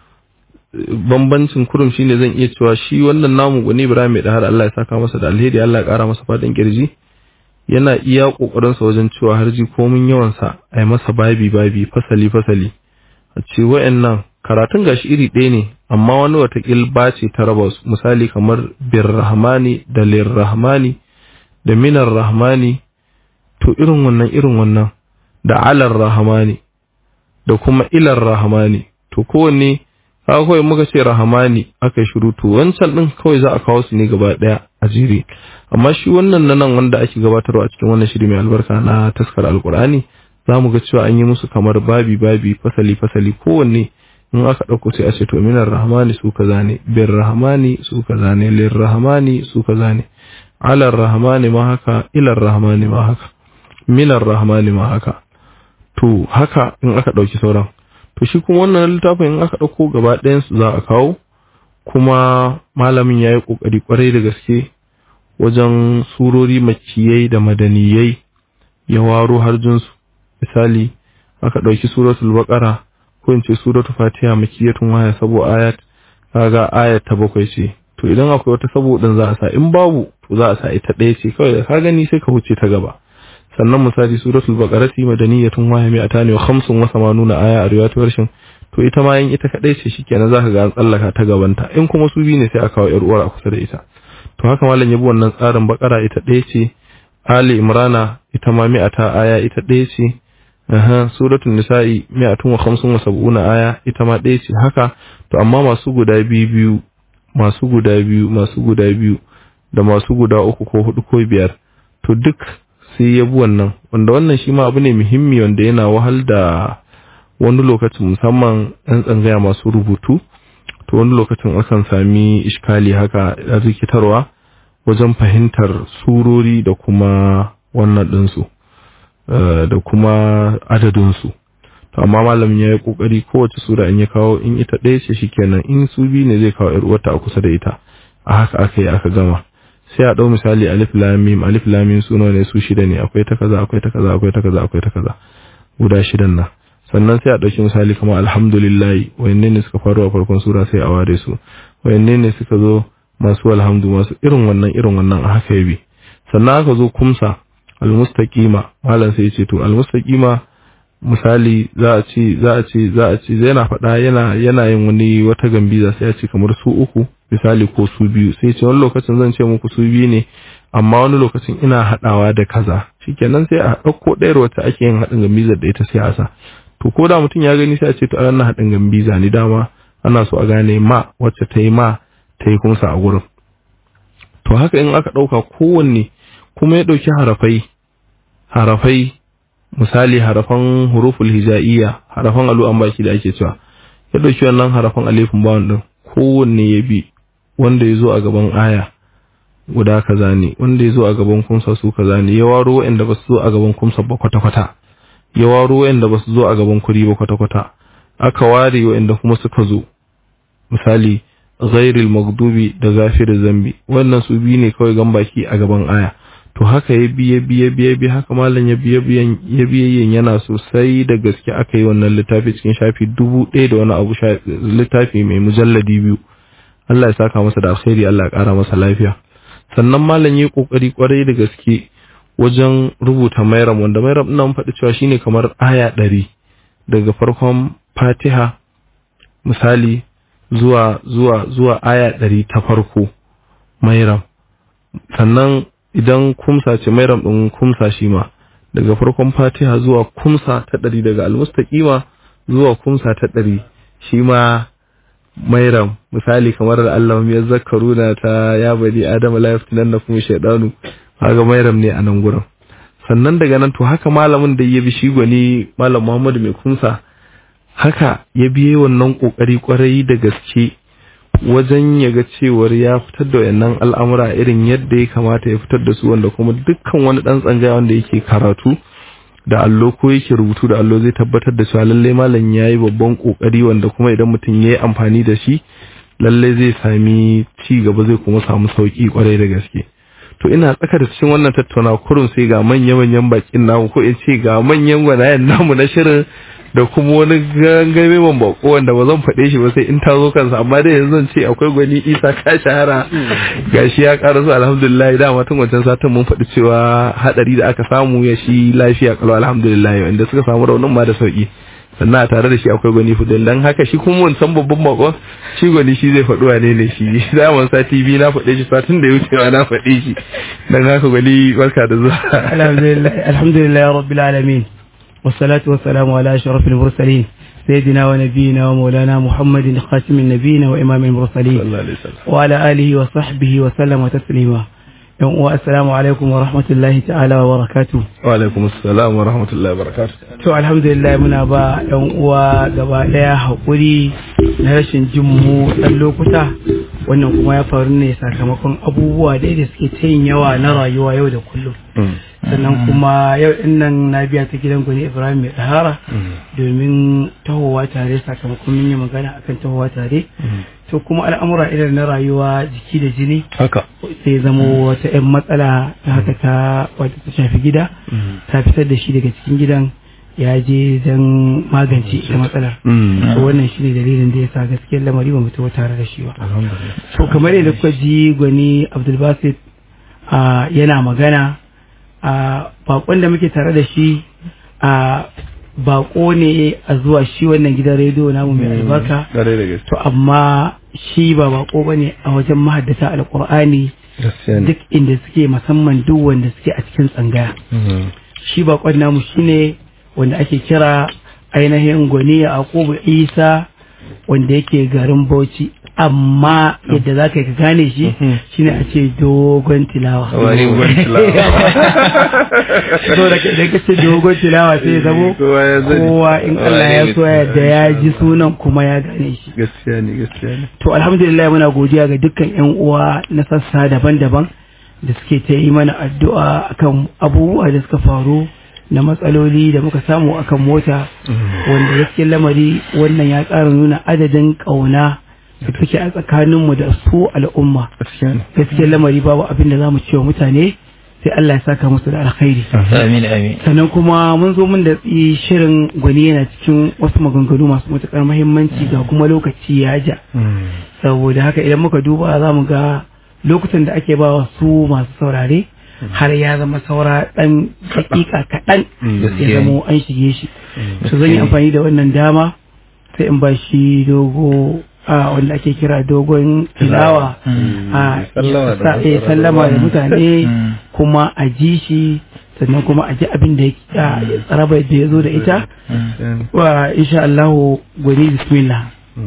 bambancin kurum shine zan iya cewa shi wannan namu Gwani Ibrahim mai dahar Allah ya saka masa da alheri, Allah ya kara masa fadin kirji, yana iya kokarin sa wajen cewa harji komin yawan sa ai masa babi fasali a ce wayannan karatun gashi iri ɗaya ne amma wani watakil bace ta raba su, misali kamar birrahmani da lirrahmani da minar rahmani, to irin wannan da alar rahmani da kuma ilar rahmani, to kowanne haka kawai muka ce rahmani aka yi shiru, to wancan din kawai za a kawo su ne gaba daya a jere. Amma shi wannan nan wanda ake gabatarwa a cikin wannan shiri mai albarka na taskar alkur'ani za mu ga cewa an yi musu kamar babi fasali kowanne in aka dauko sai a ce to minar rahmani su kaza ne, bir rahmani su kaza ne, lir rahmani su kaza ne, alar rahmani ma haka, ilar rahmani ma haka, minar rahmani ma haka. To haka in aka dauki sauran, to shi kuma wannan littafin in aka dauko gaba ɗayan su za a kawo, kuma malamin yayi kokari kwarai da gaske wajen surori makkiyai da madaniyai ya waro harjin su. Misali aka dauki suratul baqara ko in ce suratul fatiha makkiyatun waya sabo ayat, kaga ayat ta 7 ce, to idan akwai wata sabo din za a sa, in babu to za a sa ita ɗaya ce kawai, da ka gani sai ka wuce ta gaba. Sannan misali suratul baqarati madaniyatun wa 285 aya a riwayat warshin, to ita ma yin ita kadai ce shikenan zaka ga an tsallaka ta gabanta, in kuma su bi ne sai a kawo yar uwar a kusa da ita. To haka mallan yabi wannan tsarin baqara ita ɗaya ce, ali imrana ita ma 100 aya ita ɗaya ce, suratul nisa'i 175 aya ita ma ɗaya ce haka. To amma masu guda biyu da masu guda 3 ko 4 ko 5, to duk sai ya bi wannan shi ma abu ne muhimmi wanda yana wahal da wani lokacin musamman ɗan tsangaya masu rubutu, to wani lokacin akan sami iskali haka da rikitarwa wajen fahimtar surori da kuma wannan ɗinsu da kuma adadinsu. To amma malamin ya yi ƙoƙari kowace sura in ya kawo, in ita ɗaya ce shikenan, in su biyu ne zai kawo ‘yar uwarta a kusa da ita, a haka aka yi aka gama. Sai a ɗau misali alif lamim suna ne su 6 ne, akwai ta kaza akwai ta kaza guda 6 nan. Sannan sai a ɗauki misali kamar alhamdulillah, wayanne ne suka faru a farkon sura sai a ware su, wayanne ne suka zo masu alhamdu masu irin wannan a haka yabi. Sannan aka zo kumsa almustaqima, malam sai ya ce to almustaqima misali za a ce yana faɗa yana yin wani wata gambiza sai ya ce kamar su 3 misali ko su 2, sai ce wani lokacin zan ce muku su 2 ne amma wani lokacin ina haɗawa da kaza, shikenan sai a ɗauko ɗayar wacce ake yin haɗin gambizar da ita sai a sa. To ko da mutum ya gani sai a ce to ana haɗin gambiza ne, dama ana so a gane ma wacce ta yi kumsa a gurin. To haka in aka ɗauka kowanne kuma ya ɗauki harafai misali harafan huruful hija'iyya, harafan alu'an baki da ake cewa, ya dauki wannan harafan alifin bawon din kowanne ya bi, wanda ya zo a gaban aya guda kaza ne, wanda ya zo a gaban kumsa su kaza ne, ya waro wa'anda ba su zo a gaban kumsa ba kwata-kwata, ya waro wa'anda ba su zo a gaban kuri ba kwata-kwata, aka ware wa'anda kuma suka zo misali ghairil maghdubi da ghafiriz zambi, wannan su bi ne kawai gambaki a gaban aya. To haka ya biye haka malam ya biye yana sosai da gaske aka yi wannan littafi cikin shafi 1000 da wani abu, littafi mai mujalladi 2. Allah ya saka masa da alkhairi, Allah ya kara masa lafiya. Sannan malam ya kokari kwarai da gaske wajen rubuta mairam, wanda mairam ina mun faɗi cewa shine kamar aya 100 daga farkon Fatiha misali zuwa aya 100 ta farko mairam. Sannan idan kumsa ce mairam ɗin kumsa shi ma daga farkon Fatiha zuwa kumsa ta 100, daga almustaqima zuwa kumsa ta 100 shi ma mairam misali kamar da Allah ya zakaruna ta ya bani adama la yaftinannakum shaytanu kaga mairam ne a nan gurin sannan daga nan to haka malamin da ya bi shi gwani malam Muhammadu mai kunsa haka ya biye wannan kokari kwarai da gaske wajen ya ga cewar ya fitar da wayannan al'amura irin yadda ya kamata ya fitar da su wanda kuma dukkan wani dan tsangaya wanda yake karatu da allo ko yake rubutu da allo zai tabbatar da cewa lalle malam yayi babban kokari wanda kuma idan mutum yayi amfani da shi lalle zai sami ci gaba zai kuma samu sauki kwarai da gaske to ina tsaka da cikin wannan tattauna kurun sai ga manyan bakin namu ko in ce ga manyan gwanayen namu na shirin da kuma wani gangame man bako wanda ba zan faɗe shi ba sai in ta zo kansa amma dai yanzu zan ce akwai gwani Isa ka shahara gashi ya karasu alhamdulillah da tun wancan satin mun faɗi cewa hadari da aka samu ya shi lafiya kalau alhamdulillah wanda suka samu raunin ma da sauki sannan a tare da shi akwai gwani Fudel dan haka shi kuma wancan babban bako shi gwani shi zai faɗi wane ne shi zaman sati biyu na faɗe shi satin da ya wuce na faɗe shi dan haka gwani barka da zuwa alhamdulillah rabbil alamin والصلاة والسلام على أشرف المرسلين سيدنا ونبينا ومولانا محمد خاتم النبيين وإمام المرسلين وعلى آله وصحبه وسلم تسليما والسلام عليكم ورحمة الله تعالى وبركاته. وعليكم السلام ورحمة الله وبركاته. تو الحمد لله muna ba ɗan uwa gaba ɗaya haƙuri na rashin jin mu ɗan lokuta wannan kuma ya faru ne sakamakon abubuwa da suke tayin yawa na rayuwa yau da kullum. Sannan kuma yau din nan na biya ta gidan gwani Ibrahim mai tsahara domin tahowa tare sakamakon mun yi magana akan tahowa tare to kuma al'amura irin na rayuwa jiki da jini haka sai zama wata 'yan matsala ta haka ta wata ta shafi gida ta fitar da shi daga cikin gidan ya je don magance ita matsalar to wannan shi ne dalilin da ya sa gaskiyar lamari ba mutuwa tare da shi ba to kamar yadda kuka ji gwani Abdulbasit yana magana bakon da muke tare da shi bako ne a zuwa shi wannan gidan rediyo namu mai albarka to amma shi ba bako bane a wajen mahaddata alqur'ani duk inda suke musamman duk wanda suke a cikin tsangaya shi bakon namu shine wanda ake kira ainihin gwani Yakubu Isa wanda yake garin Bauchi amma yadda za ka gane shi shine a ce dogon tilawa so da ka ce dogon tilawa sai zamo kowa in Allah ya so yadda ya ji sunan kuma ya gane shi gaskiya ne to alhamdulillah muna godiya ga dukkan yan uwa na sassa daban-daban da suke ta yi mana addu'a akan abubuwa da suka faru na matsaloli da muka samu akan mota wanda gaskiyar lamari wannan ya ƙara nuna adadin ƙauna da take a tsakaninmu da su al'umma gaskiyar lamari babu abin da za mu ce wa mutane sai Allah ya saka musu da alkhairi amin amin sannan kuma mun zo mun da shirin gwani yana cikin wasu maganganu masu matuƙar muhimmanci ga kuma lokaci ya ja saboda haka idan muka duba za mu ga lokutan da ake ba su masu saurare har ya zama saura ɗan dakika kaɗan ya zama an shige shi to zan yi amfani da wannan dama sai in ba shi dogo wanda ake kira dogon tilawa sallama da mutane kuma a ji shi sannan kuma a ji abin da ya tsaraba da ya zo da ita wa insha Allah gwani bismillah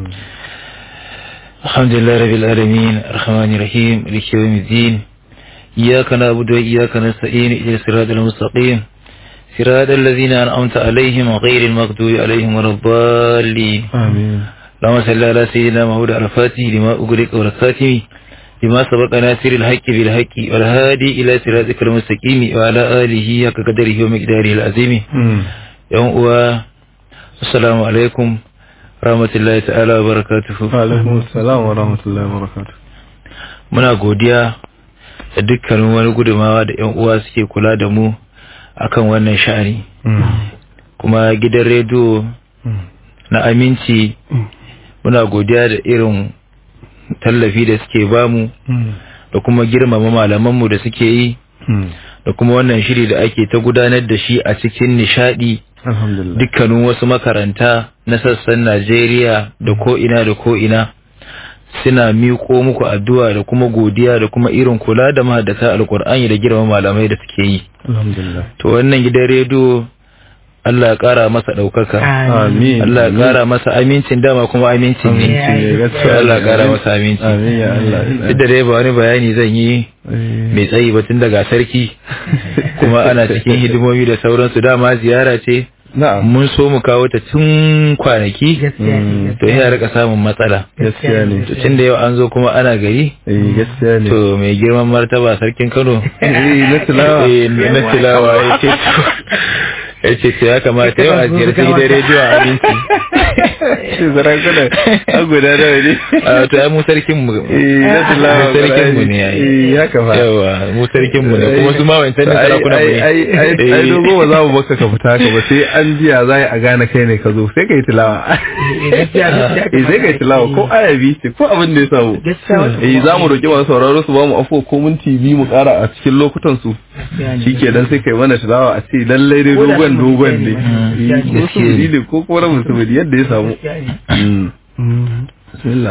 alhamdulillah rabbil alamin arrahmanir rahim maliki yawmiddin إياك نعبد وإياك نستعين إلى الصراط المستقيم صراط الذين أنعمت عليهم غير المغضوب عليهم ولا الضالين آمين اللهم صل على سيدنا محمد الفاتح لما أغلق والخاتم لما سبق ناصر الحق بالحق والهادي إلى صراطك المستقيم وعلى آله حق قدره ومقداره العظيم يوم السلام عليكم ورحمة الله تعالى وبركاته. وعليكم السلام ورحمة الله وبركاته. muna godiya da dukkanin wani gudumawa da ƴan uwa suke kula da mu akan wannan sha'ani kuma gidan rediyo na Aminci muna godiya da irin tallafi da suke bamu da kuma girmama malamanmu da suke yi da kuma wannan shiri da ake ta gudanar da shi a cikin nishadi dukkanin wasu makaranta na sassan Najeriya da ko ina suna miƙo muku addu'a da kuma godiya da kuma irin kula da mahaddata alƙur'ani da girma malamai da suke yi. Alhamdulillah. To wannan gidan rediyo Allah ya kara masa daukaka amin Allah ya kara masa amincin dama kuma amincin ne gaskiya Allah ya kara masa aminci amin ya Allah duk da dai ba wani bayani zan yi mai tsayi ba tun daga sarki kuma ana cikin hidimomi da sauransu dama ziyara ce mun so mu kawo ta tun kwanaki to ya rika samun matsala gaskiya ne to tun da yau an zo kuma ana gari gaskiya ne to mai girman martaba sarkin Kano na tilawa ya ce ya kamata yau a ziyarci gidan rediyo a abinci shi zaran kada a guda da wani to ya mu sarkin mu na tilawa sarkin mu ne yayi ya kama yawa mu sarkin mu ne kuma su ma wancan da sarakuna mu ne ai dogo ba za mu baka ka fita ka ba sai an jiya za a gane kai ne ka zo sai kai tilawa sai kai tilawa ko ayabi ce ko abin da ya samu za mu roki masu sauraro su ba mu afo ko minti biyu mu kara a cikin lokutan su shike dan sai kai mana tilawa a ce lallai dai dogon ne gaskiya ko kuma rabin sabili yadda ya samu bismillah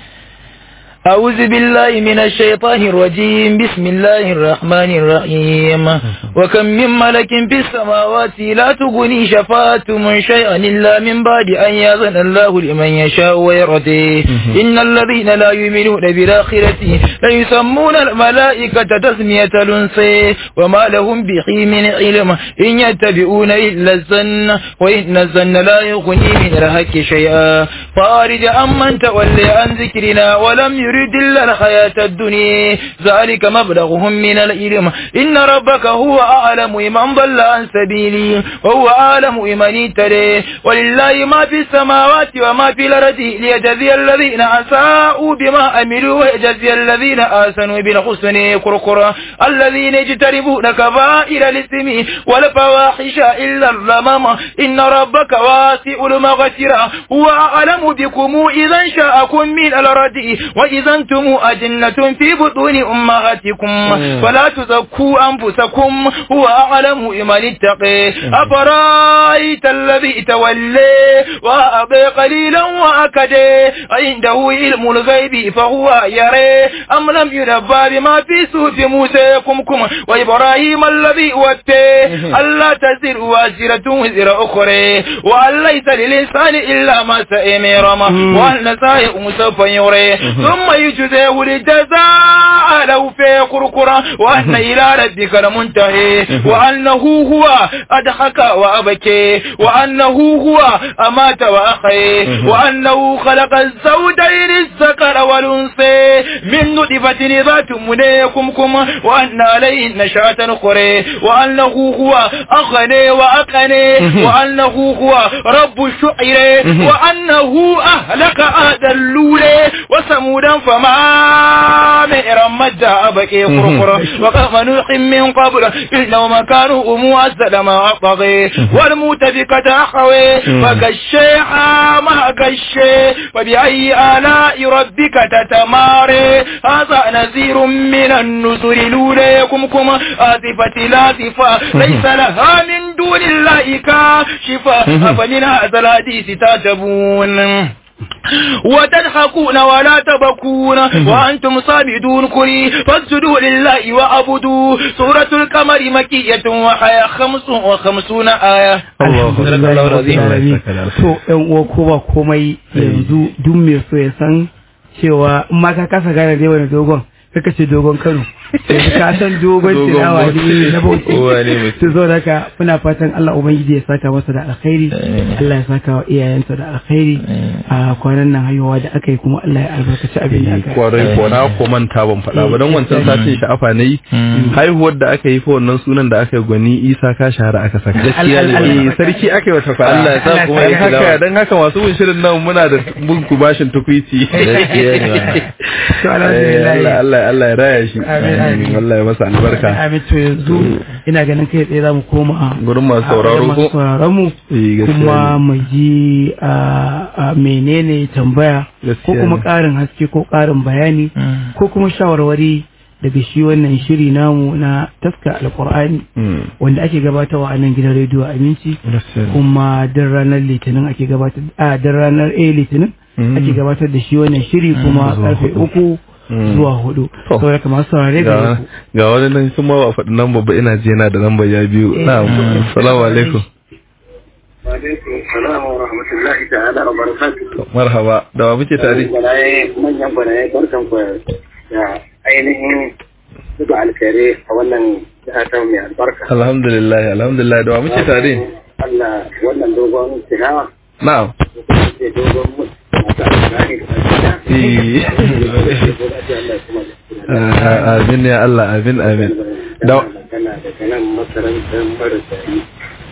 أعوذ بالله من الشيطان الرجيم بسم الله الرحمن الرحيم وكم من ملك في السماوات لا تغني شفاعتهم شيئا إلا من بعد أن يأذن الله لمن يشاء ويرضي إن الذين لا يؤمنون بالآخرة ليسمون الملائكة تسمية الأنثى وما لهم به من علم إن يتبعون إلا الظن وإن الظن لا يغني من الحق شيئا فأعرض عمن تولي عن ذكرنا ولم يرد إلا الحياة الدنيا ذلك مبلغهم من العلم إن ربك هو أعلم من ضل عن سبيله وهو أعلم من اهتدى ولله ما في السماوات وما في الأرض ليجزي الذين أساءوا بما عملوا ويجزي الذين آحسنوا بالحسنى كركرا الذين يجتنبون كبائر الإثم والفواحش إلا اللمم إن ربك واسع المغفرة هو أعلم بكم إذا شاءكم من الأرض وإذا أنتم أجنة في بطون أمهاتكم فلا تزكوا أنفسكم هو أعلم من اتقى أفرأيت الذي تولى وأبى قليلا وأكدى عنده علم الغيب فهو يرى أم لم ينبأ بما في صحف موسى وإبراهيم الذي وتى ألا تزر وازرة وزر أخرى وأن ليس للإنسان إلا ما سعى وأن سعيه سوف يرى ثم يجزيه الجزاء لو في كركرة وأن إلى ربك المنتهي وأنه هو أضحك وأبكي وأنه هو أمات وأحيي وأنه خلق الزوجين الذكر والأنثى من نطفة ذات منيكم وأن عليه النشأة الأخرى وأنه هو أغني وأقني وأنه هو رب الشعر وأنه أهلك أدلولي وثمودا فما إرم مدى بكي كركرة وقام نوح من قبل إنهم كانوا مؤزل ما أطغي والمتفكة أخوي فكشيها ما كشي فبأي آلاء ربك تتماري هذا نذير من النذر لوليكم آسفة لاسفة ليس لها من دون الله كاشفة أفمن هذا الحديث تعجبون وتضحكون ولا تبكون وأنتم صامدون كلي فاسجدوا لله وعبدوا سورة القمر مكية وحيا 55 آية الله العظيم so ɗan uwa ko ba komai yanzu duk mai so ya san cewa in ma ka kasa gane dai wani dogon kaka ce dogon Kano ka san dogon tilawa ne na bauchi su zo daga muna fatan Allah ubangiji ya saka masa da alkhairi Allah ya saka wa iyayensa da alkhairi a kwanan nan haihuwa da aka yi kuma Allah ya albarkaci abin da aka yi kwarai ko na ko manta ban faɗa ba dan wancan satin sha'afa ne haihuwar da aka yi fa wannan sunan da aka yi gwani Isa ka shahara aka saka gaskiya ne sarki aka yi wata fara Allah ya sa kuma ya tilawa dan haka masu bin shirin nan muna da bunku bashin tukuici gaskiya ne to alhamdulillah Allah ya raya shi Allah ya masa albarka amin to yanzu ina ganin kai tsaye zamu koma gurin masu sauraro mu kuma mu ji menene tambaya ko kuma ƙarin haske ko ƙarin bayani ko kuma shawarwari daga shi wannan shiri namu na taska alqur'ani wanda ake gabatarwa a nan gidan rediyo Aminci kuma dan ranar litinin ake gabatar dan ranar litinin ake gabatar da shi wannan shiri kuma karfe 3 zuwa 4 saboda kamar saurare ga wani nan kuma ba faɗi nan babba ina ji yana da lambar ya biyu na'am assalamu alaikum Assalamu warahmatullahi ta'ala wa barakatuh. Marhaba, da wa muke tare? Manyan gwanaye barkan ku da ainihin duka alkhairi a wannan jiha ta mai albarka. Alhamdulillah, alhamdulillah, da wa muke tare? Allah wannan dogon tilawa. Na'am. Dogon masu alkhairi amin ya Allah, amin amin. Da kanan makarantar marasari.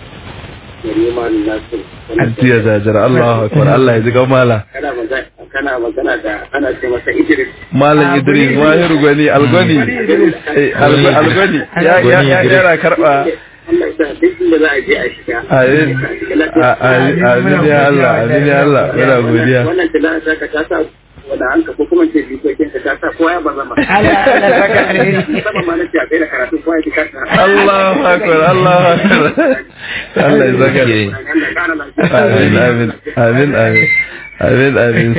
Antiya jajara, Allahu akbar, Allah ya ji mala. Kana magana da ana ce masa Idris. Malam Idris, Mahiru Gwani, Algoni. Algoni, yana karɓa. Allah ya duk inda za a je a shiga. Amin ya Allah, amin ya Allah, yana godiya. Wannan tilawa ta ka ta sa wanda an ka ko kuma ce bikokin ka ta sa kowa ya bazama. Allah saka alheri. Musamman ma na ce a kai da karatu kowa ya kasa. Allahu akbar, Allahu akbar. Allah ya saka. Amin amin amin amin. Amin amin.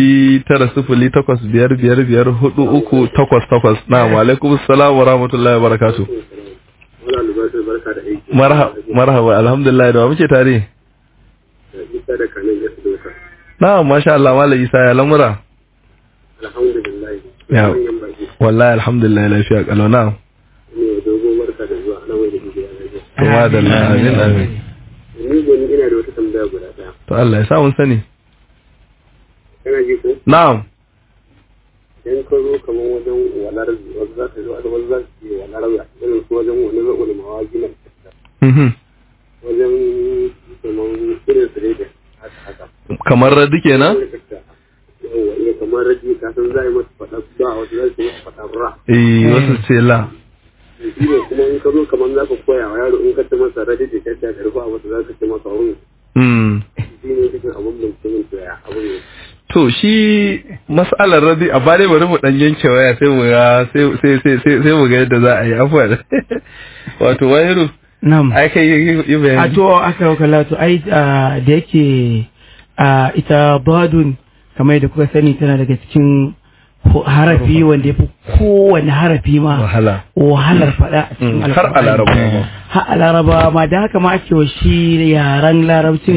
0908555438. Na'am, wa alaikum assalam wa rahmatullahi wa barakatuh. Marhaba, alhamdulillah, da muke tare. Na'am, masha Allah, Malam Isa ya lamura. Alhamdulillah. Ya. Wallahi alhamdulillah, lafiya kalau. Na'am. Ne dogo barka da zuwa ana wai da gidiya lafiya. Kuma da amin amin. Ni goni ina da wata tambaya guda daya. To Allah ya sa mun sani. Kana ji ko? Na'am. In ka zo kamar wajen walar wasu za ka zo a wasu za su yi walar irin su wajen wani zaɓuɗi mawaki na wajen kamar irin su ne da haka. Kamar radi kenan? Yawwa, iya kamar radi ka san za a yi masu faɗa ba wasu za su yi masu faɗa ra. Wasu ce la. Shi ne kuma in ka zo kamar za ka koya wa yaro in ka ce masa radi da kyakya da rufa wasu za ka ce masa wani. Shi ne cikin abin da mutumin ya abin ne. To shi mas'alar radi a bare bari mu dan yanke waya sai mu ga sai mu ga yadda za a yi afwa. Wato wayru. Na'am. Ai kai yi bayani. A to aka kalla to ai da yake ita badun kamar yadda kuka sani tana daga cikin harafi wanda ya fi kowane harafi ma wahalar faɗa a cikin alƙur'ani. Har a laraba ma da haka ma ake wa shi yaren larabcin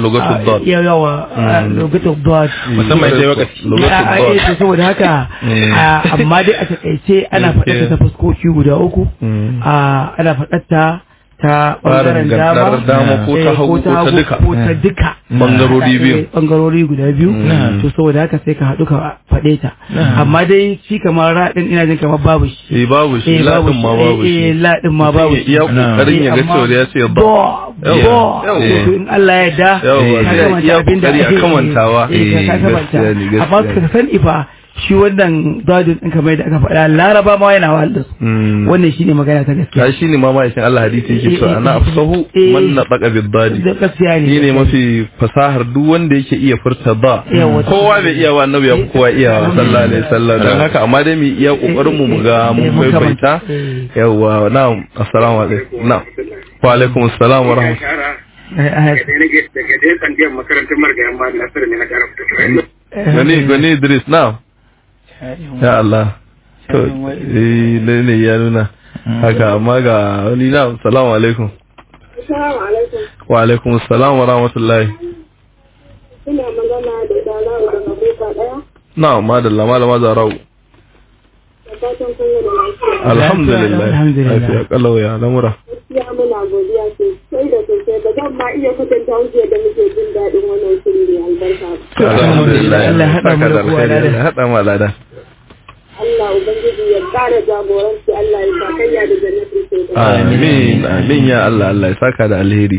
yawa lugatul dot musamman sai wakati to saboda haka amma dai a takaice ana faɗa ta fuskoki guda uku ana faɗa ta bangaren dama ko ta hagu ko ta duka bangarori guda biyu to saboda haka sai ka haɗu ka faɗe ta amma dai shi kamar raɗin ina jin kamar babu shi laɗin ma babu shi laɗin ma babu shi ya kokarin ya ga cewa ya ce ba in Allah ya da ya kokari a kamantawa amma ka san ifa shi wannan dadin ɗin kamar da aka faɗa laraba ma yana wahal da su wannan shine magana ta gaskiya shi ne ma ma'aikin Allah hadisi yake cewa ana afsahu man naqa bid dadi ni ne mafi fasahar duk wanda yake iya furta ba kowa bai iya wa annabi ya kowa iya sallallahu alaihi wasallam dan haka amma dai mu iya kokarin mu ga mun faifaita yawa na'am assalamu alaikum na'am wa alaikum assalam wa rahmatullahi daga dai sandiyar makarantar margayan ma Nasir ne na karatu gani Idris na'am ya Allah to ne ya nuna haka amma ga wani na assalamu alaikum wa alaikum assalam wa rahmatullahi ina magana da Zarau daga Boka daya na'am madalla malama Zarau alhamdulillah lafiya kalau ya lamura ya muna godiya sosai da sosai da zan ma iya kwatanta wuce da muke jin daɗin wannan shiri albarka alhamdulillah Allah hada mu da Allah ubangiji ya kara jagoranci Allah ya sa kanya da jannatin sai amin amin ya Allah Allah ya saka da alheri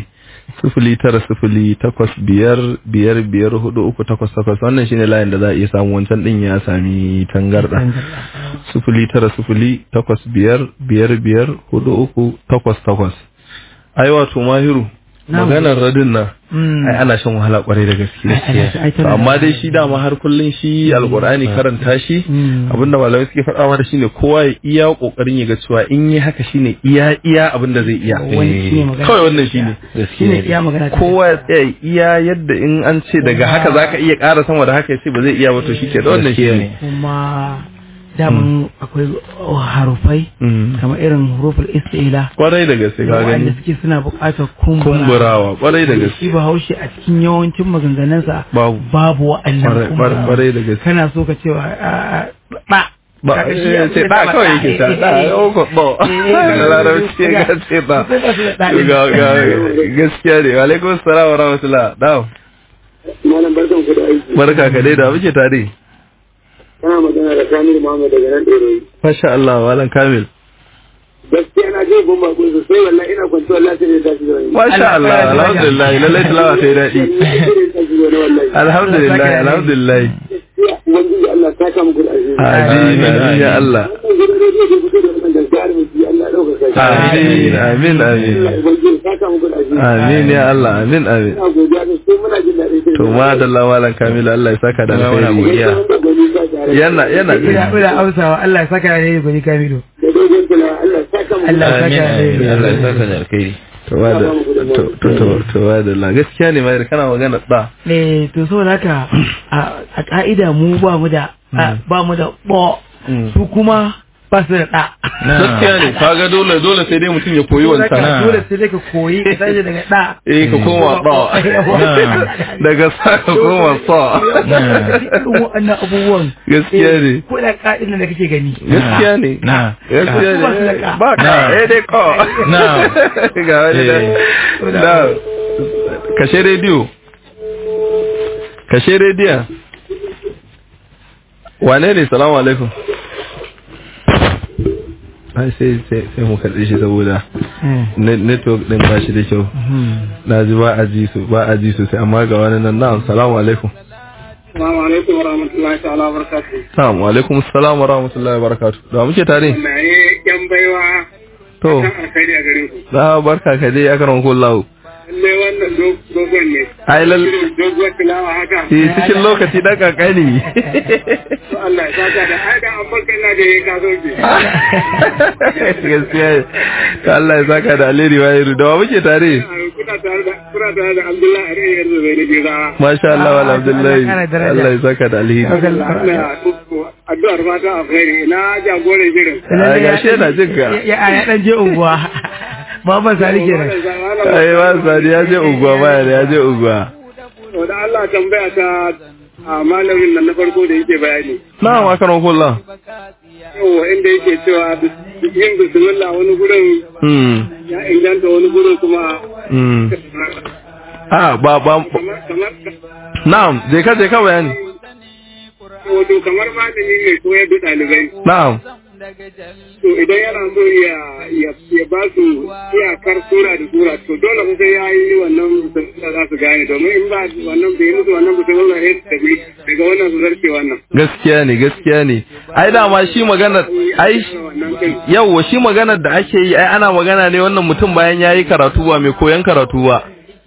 0908555438 wannan shine layin da za a iya samu wancan din ya sami tangarda 0908555438 ai wato Mahiru maganar radin nan ai ana shan wahala kwarai da gaske amma dai shi dama har kullun shi alqur'ani karanta shi abinda malamai suke faɗa mana shine kowa ya iya kokarin ya ga cewa in yi haka shine iya abinda zai iya kawai wannan shine iya magana kowa ya tsaya iya yadda in an ce daga haka zaka iya ƙara sama da haka sai ba zai iya ba to shike da wannan shine kuma daman akwai harufai kamar irin huruful istila kwarai da gaske ka gani wanda suke suna buƙatar kumburawa kwarai da gaske shi Bahaushe a cikin yawancin maganganunsa babu wa'annan kwarai da gaske kana so ka cewa ba sai da kawai yake ta da ko ba larabci ga ce ba gaskiya ne. Wa alaikum assalam wa rahmatullah. Dawo malam barkan ku da aiki. Barka ka dai da muke tare. Kana magana da Kamil Muhammad daga nan Ɗoroyi. Masha Allah malam Kamil. Gaskiya na je bomba ko sosai wallahi ina kwanto wallahi sai da tashi da ni. Masha Allah alhamdulillah lallai tilawa sai daɗi. Alhamdulillah alhamdulillah. Ubangiji Allah ta kama ku da aiki. Amin amin ya Allah. Amin amin amin. Amin ya Allah amin amin. To madalla malam Kamilu Allah ya saka da alheri. Yana ina amsawa Allah ya saka da alheri gani Kamilu. Allah ya saka da alheri. To madalla gaskiya ne mai kana magana da. To saboda haka a ka'ida mu ba mu da bo su kuma ba su da ɗa. Gaskiya ne, kaga dole sai dai mutum ya koyi wancan. Dole sai dai ka koyi ka tashi daga ɗa. Ka koma ɗa. Daga sa ka koma sa. Wannan abubuwan. Gaskiya ne. Ko da ƙa'idin da kake gani. Gaskiya ne. Gaskiya ne. Ba ka, dai ko. Ga wani da. Kashe rediyo. Kashe rediyo. Wane ne? Salamu alaikum. sai mu karɓi shi saboda network din ba shi da kyau. Na ji ba a ji sosai amma ga wani nan na'am. Salamu alaikum. Assalamu alaikum wa rahmatullahi ta'ala wa barakatuh. Assalamu alaikum assalam wa rahmatullahi wa barakatuh. Da muke tare? Yan baiwa. To. Alkhairi a gare ku. Da barka ka dai akaran kullahu. Lalle wannan dogon ne. Ai dogon tilawa haka. Cikin lokaci da kankani. Allah ya saka da aida amma kana da yake kaso ki. Gaskiya. Allah ya saka da alheri wa yaro. Da muke tare? Kuna tare da Abdullahi Ariyar da zai jira. Masha Allah wa Abdullahi. Allah ya saka da alheri. Addu'ar fata alheri na jagoran jirin. Ai gashi yana jinka. Ya dan je unguwa. Baban Sani kenan. Ai ba Sani ya je unguwa baya ya je unguwa. To da Allah tambaya ta malamin nan na farko da yake bayani. Na'am akaran kullu. Yawa inda yake cewa yin bismillah wani gurin ya inganta wani gurin kuma ba na'am je ka bayani. Wato kamar malami ne ko ya bi ɗalibai. Na'am. To idan yana so ya ba su iyakar sura da sura to dole ku sai ya yi wannan da za su gane domin in ba wannan bai musu wannan ba sai wannan ya tafi daga wannan su zarce wannan. Gaskiya ne. Ai dama shi magana yawa shi maganar da ake yi ai ana magana ne wannan mutum bayan yayi karatu ba mai koyan karatu ba.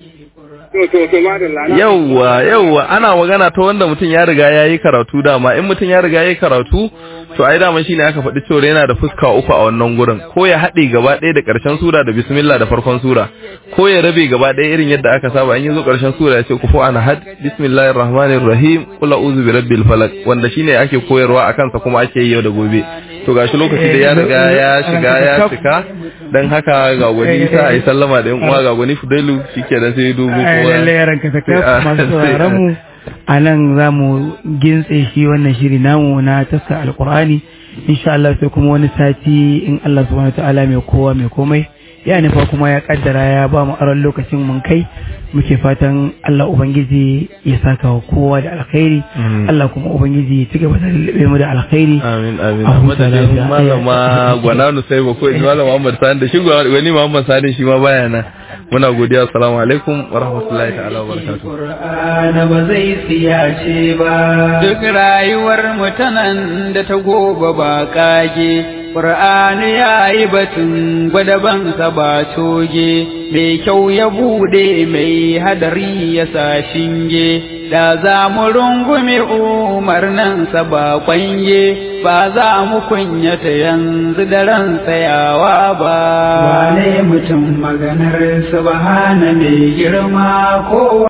Yawwa ana magana ta wanda mutum ya riga ya yi karatu dama in mutum ya riga ya yi karatu to ai dama shine aka faɗi cewa yana da fuska uku a wannan gurin ko ya haɗe gaba ɗaya da ƙarshen sura da bismillah da farkon sura ko ya rabe gaba ɗaya irin yadda aka saba in yazo ƙarshen sura ya ce kufu ana had bismillahir rahmanir rahim qul a'udhu birabbil falaq wanda shine ake koyarwa akan sa kuma ake yi yau da gobe to gashi lokaci da ya riga ya cika dan haka ga gwani sa ai sallama da yan uwa ga gwani Fudailu shikenan sai dubu kowa lalle yaran ka saka masu sauraron mu anan zamu gintse shi wannan shiri namu na tafsir alqur'ani insha Allah sai kuma wani sati in Allah subhanahu wataala mai kowa mai komai ya nufa kuma ya kaddara ya ba mu aron lokacin mun kai muke fatan Allah ubangiji ya saka wa kowa da alkhairi Allah kuma ubangiji ya cigaba da lalle mu da alkhairi amin malama gwananu sai ba ko malama Muhammad Sani da shi wani Muhammad Sani shi ma baya nan muna godiya assalamu alaikum wa rahmatullahi ta'ala wa barakatuh Qur'ana ba zai tsiyace ba duk rayuwar mutanen da ta gobe ba kage Qur'ani yayi batun gwadaban sa ba toge mai kyau ya bude mai hadari ya sa shinge da za mu rungume umarnan sa ba kwanye ba za mu kunyata yanzu da ran tsayawa ba wane mutum maganar subhana mai girma ko